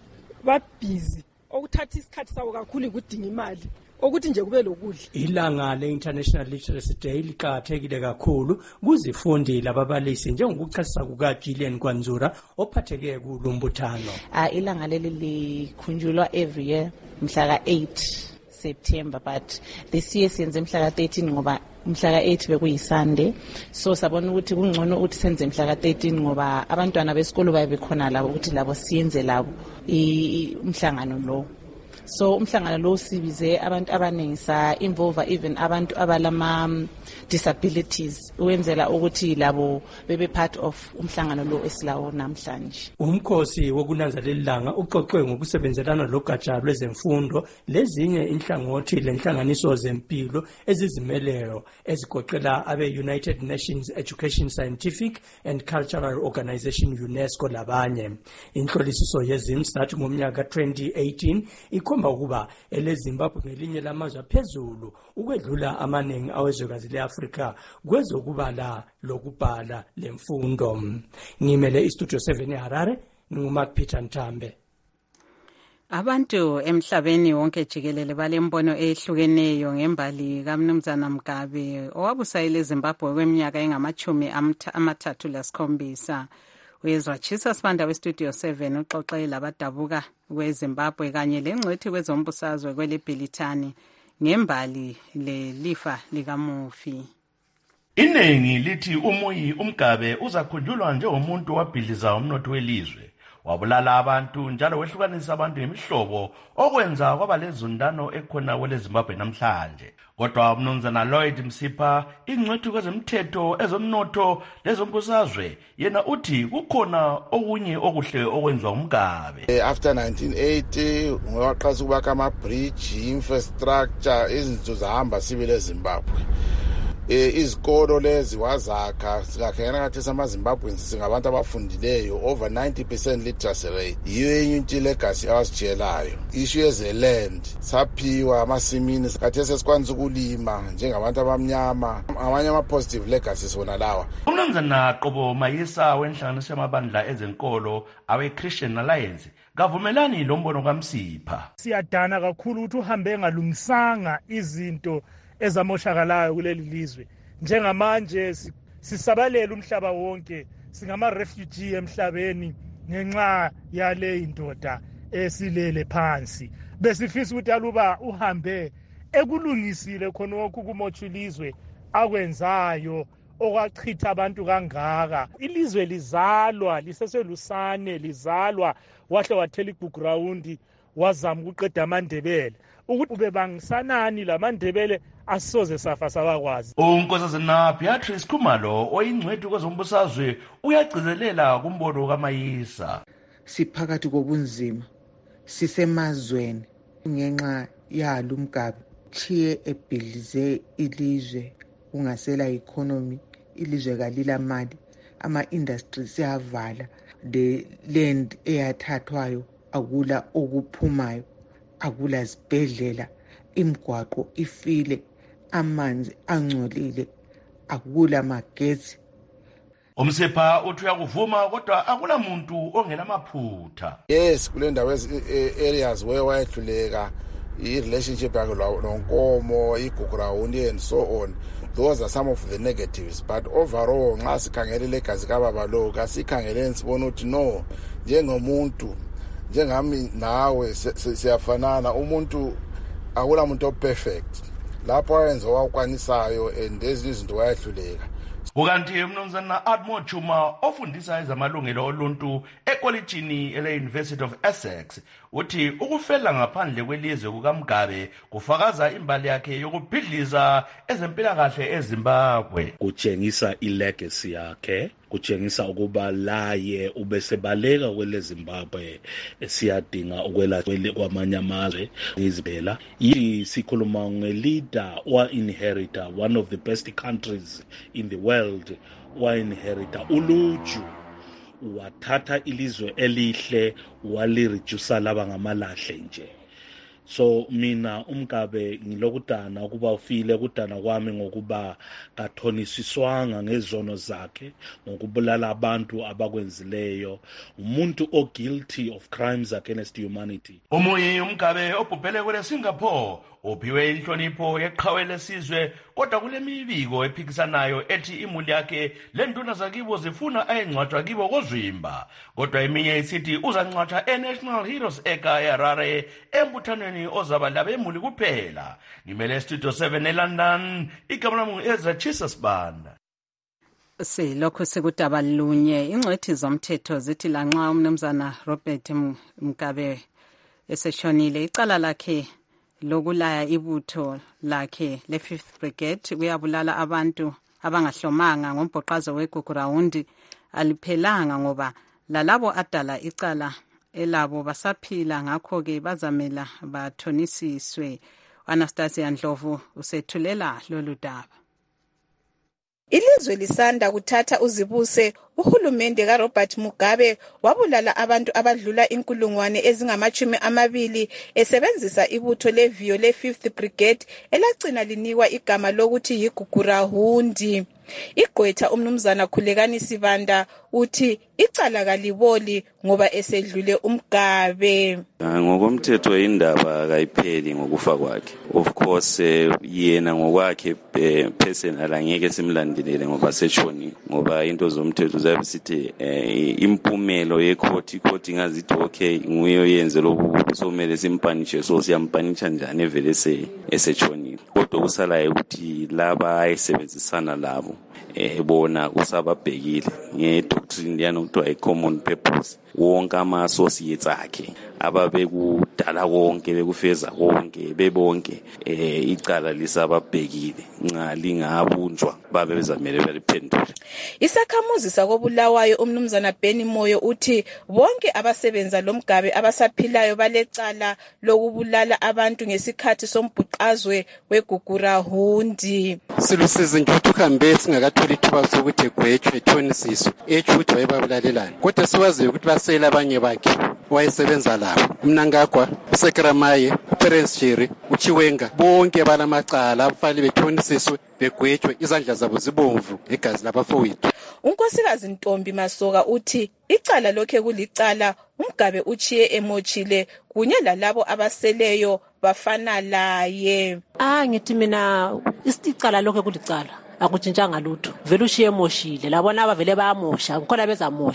babhizi okuthatha isikhathi sabo kakhulu ukudinga imali ukuthi nje kube lokudla. Ilanga le-International Literacy Day liqakathekile kakhulu kuzifundi lababalisi njengokuchasisa kukaGillian Kwanzura ophatheke kulumbuthano. Ilanga leli likhunjulwa every year mhla ka-8 September, but this year siyenze mhla ka-13 ngoba mhla ka-8 bekuyiSunday, so sabona ukuthi kungcono ukuthi senze mhla ka-13 ngoba abantwana besikolo baye bekhona labo ukuthi labo siyenze labo umhlangano lo. So umhlangano lo sibize abantu abaningi sa involve even abantu abalama disabilities ukwenzela ukuthi labo bebe part of umhlangano lo esilawo namhlanje. Umkhosi wokunanza lelanga uxoxe ngokusebenzelana logatsha lwezemfundo lezinye inhlangothi lenhlanganiso zempilo ezizimeleyo ezigoqela abe-United Nations Education Scientific and Cultural Organization UNESCO labanye. Inhlolisiso yeZimStat ngomnyaka 2018 ikhomba ukuba eleZimbabwe ngelinye lamazwe aphezulu ukwedlula amaningi awezwekazi leAfrika kwezokubala lokubhala lemfundo. Ngimele iStudio 7 eHarare, nguMark Peter Ntambe. Abantu emhlabeni wonke jikelele balembono ehlukeneyo ngembali kaMnumzana Mugabe owabusa eleZimbabwe kweminyaka engama-37. Wezwachisa Sibanda weStudio 7 uxoxe labadabuka kweZimbabwe kanye lengcwethi kwezombusazwe kweleBhilitani ngembali lelifa likamufi. Iningi lithi umuyi uMgabe uzakhunjulwa njengomuntu wabhidliza umnotho welizwe, wabulala abantu njalo wehlukanisa abantu ngemihlobo okwenza kwaba lezundano ekhona kweleZimbabwe namhlanje. Kodwa uMnumzana Lloyd Msipha, ingcwethi kwezomthetho ezomnotho lezombusazwe, yena uthi kukhona okunye okuhle okwenziwa uMgabe. After 1980 waqasa ukubaka ama-bridge, infrastructure, izinto zahamba sibile eZimbabwe. Izikolo lezi wazakha sikakhengana ngathi samaZimbabweans singabantu abafundileyo over 90% literacy rate. Yiyo enye into legacy awasitshelayo. Issue yezeland saphiwa amasimini kathi sesikwanisa ukulima njengabantu abamnyama. Amanye ama-positive legacies wona lawa. uMnumzana Qobo Mayisa wenhlanganiso yamabandla ezenkolo awe-Christian Alliance kavumelani lombono kaMsipha. Siyadana kakhulu ukuthi uhambe engalungisanga izinto ezamoshakalayo kuleli lizwe. Njengamanje sisabalela umhlaba wonke, singama-refugee emhlabeni ngenxa yale indoda esilele phansi. Besifisa ukuthi aluba uhambe ekulungisile khonokho kumotsha ilizwe akwenzayo okwachitha abantu kangaka. Ilizwe lizalwa liseselusane, lizalwa wahle wathela igugrawundi wazama ukuqeda amandebele ukuthi ubebangisanani lamandebele asisoze safa sabakwazi. uNkosazana Beatrice Khumalo oyingcwethi kwezombusazwe uyagcizelela kumbono kaMayisa. Siphakathi kobunzima sisemazweni ngenxa yalo Mugabe chiye ebhilize ilizwe ungasela economy ilizwe kalila mali ama-industries siyavala the land eyathathwayo akula okuphumayo akula zibhedlela imigwaqo ifile amanzi angcolile akula magetsi. Umsipha uthi uyakuvuma kodwa akula muntu ongelamaphutha. Yes, kule ndawo areas where wayehluleka i-relationship yakhe lonkomo igugrawundi and so on. Those are some of the negatives, but overall nxa sikhangele legazi kababa lo kasikhangeleni sibona ukuthi no njengomuntu njengami nawe siyafanana umuntu akula muntu operfect lapho ayenza owakwanisayo and ezinye izinto wayehluleka. Ukanti umnumzana Admo Chuma ofundisa ezamalungelo oluntu ekolitshini ele-University of Essex uthi ukufela ngaphandle kwelizwe kukaMugabe kufakaza imbali yakhe yokubhidliza ezempilakahle eZimbabwe. Kutshengisa ilegacy yakhe, kutshengisa ukuba laye ubesebaleka kwele Zimbabwe siyadinga ukwelatshwa kwamanye amazwe izibela. Yithi sikhuluma nge-leader wa-inherita one of the best countries in the world wa-inherita uluju wathatha ilizwe elihle waliredusa laba ngamalahle nje. So mina uMugabe ngilokudana ukuba ufile kudana kwami ngokuba kathonisiswanga ngezono zakhe ngokubulala abantu abakwenzileyo umuntu guilty of crimes against humanity. Umuyi uMugabe obhubhele kwele Singapore uphiwe inhlonipho yeqhawe lesizwe kodwa kule mibiko ephikisanayo ethi imuli yakhe lenduna zakibo zifuna ayengcwatshwa kibo kozwimba kodwa eminye isithi uzangcwatshwa eNational Heroes ekhaya eHarare embuthanweni ozaba labemuli kuphela. Ngimele Studio 7 eLondon, igama lami Ezra Chisasbanda. Lokho sekudaba lunye ingcwethi zomthetho zithi lanxa umnumzana Robert Mugabe eseshonile icala lakhe lokulaya ibutho lakhe le-5th Brigade kuyabulala abantu abangahlomanga ngombhoqazo wegugrawundi aliphelanga ngoba lalabo adala icala elabo basaphila ngakho-ke bazamela bathonisiswe. Anastasia Ndlovu usethulela lolu daba. Ilizwe lisanda kuthatha uzibuse uhulumende kaRobert Mugabe wabulala abantu abadlula 20,000 esebenzisa ibutho leviyo le-5th Brigade elagcina linikwa igama lokuthi yigugurahundi. Igqwetha umnumzana Khulekani Sibanda uthi icala kaliboli ngoba esedlule uMugabe. Ngokomthetho indaba kayipheli ngokufa kwakhe. Of course yena ngokwakhe personal angeke simlandelele ngoba seshoni ngoba into zomthetho zabe sithi impumelo yecourt ingazithi okay nguye oyenze lokhu somele simpanishe so siyampanisha njani evele eseshoni. Kodwa kusalayo ukuthi laba ayisebenzisana labo bona kusababhekile ngedoctrine yanokuthiwa i-common purpose wonke ama-associates akhe ababekudala konke bekufeza konke bebonke icala lisababhekile nxa lingabunjwa babe bezamele baliphendule. Isakhamuzi sakobulawayo umnumzana Benny Moyo uthi bonke abasebenza loMugabe abasaphilayo balecala lokubulala abantu ngesikhathi sombhuqazwe wegugurahundi. Silusizi nje ukuthi uhambe singakatholi ithuba sokuthi egwetshwe ethonisiswe etsho ukuthi wayebabulalelani kodwa siwaziyo ukuthi basela abanye bakhe wayesebenza labo uMnangagwa uSekramaye uPerence Jerry uChiwenga bonke balamacala abafali bethonisiswe begwetshwe izandla zabo zibomvu igazi labafowethu. Unkosikazi Ntombi Masoka uthi icala lokhe kulicala uMugabe uchiye emochile kunye lalabo abaseleyo bafana laye. Ngithi mina isicala lokhe kulicala akutshintshanga lutho vele ushiye emoshile labona abavele bayamosha kukhona bezamosha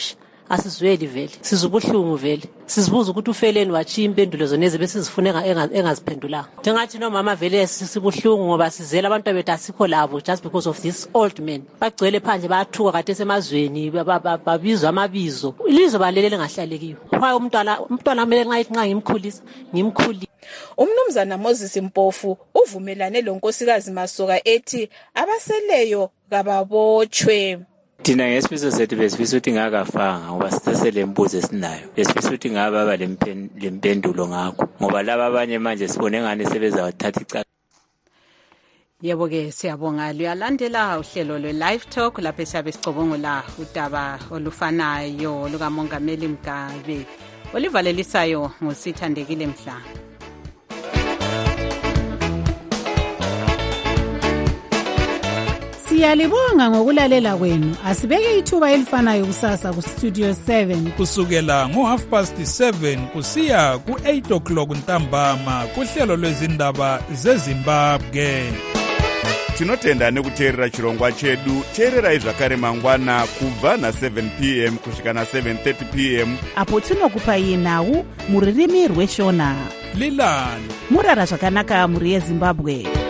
asizweli vele sizubuhlungu vele sizibuza ukuthi ufeleni wachiya impendulo zonezi bese sifuneka engaziphendulanga njengathi nomama vele sibuhlungu ngoba sizela abantu bethu asikho labo just because of this old man bagcwele phandle bayathuka kade semazweni babizwa amabizo ilizwe balelele ngahlalekiyo kwaye umntwana kumele nxa ngimkhulisa ngimkhulisa. Umnumzana Moses Mpofu uvumelane lonkosikazi Masoka ethi abaseleyo kababotshwe. Thina ngesifiso sethu besifisa ukuthi ngakafanga ngoba sisele imbuzo esinayo besifisa ukuthi ngaba lempendulo ngakho ngoba laba abanye manje sibone ngane sebezawathatha icala. Yebo ke siyabonga luyalandela uhlelo lwe-Live Talk lapho siyabe sicobongola udaba olufanayo lukaMongameli Mugabe olivalelisayo ngusithandekile Mhlanga. Siyalibonga ngokulalela kwenu. Asibeke ithuba elifanayo kusasa ku Studio 7 kusukela ngo7:30 kusiya ku8:00 ntambama kuhlelo lwezindaba zeZimbabwe. Tinotenda nekuteerera chirongwa chedu. Teererai zvakare mangwana kubva na7 p.m. kusvika na7:30 p.m. apo tinokupai nhau muririmi rweshona. Lilani murara zvakanaka muri yeZimbabwe.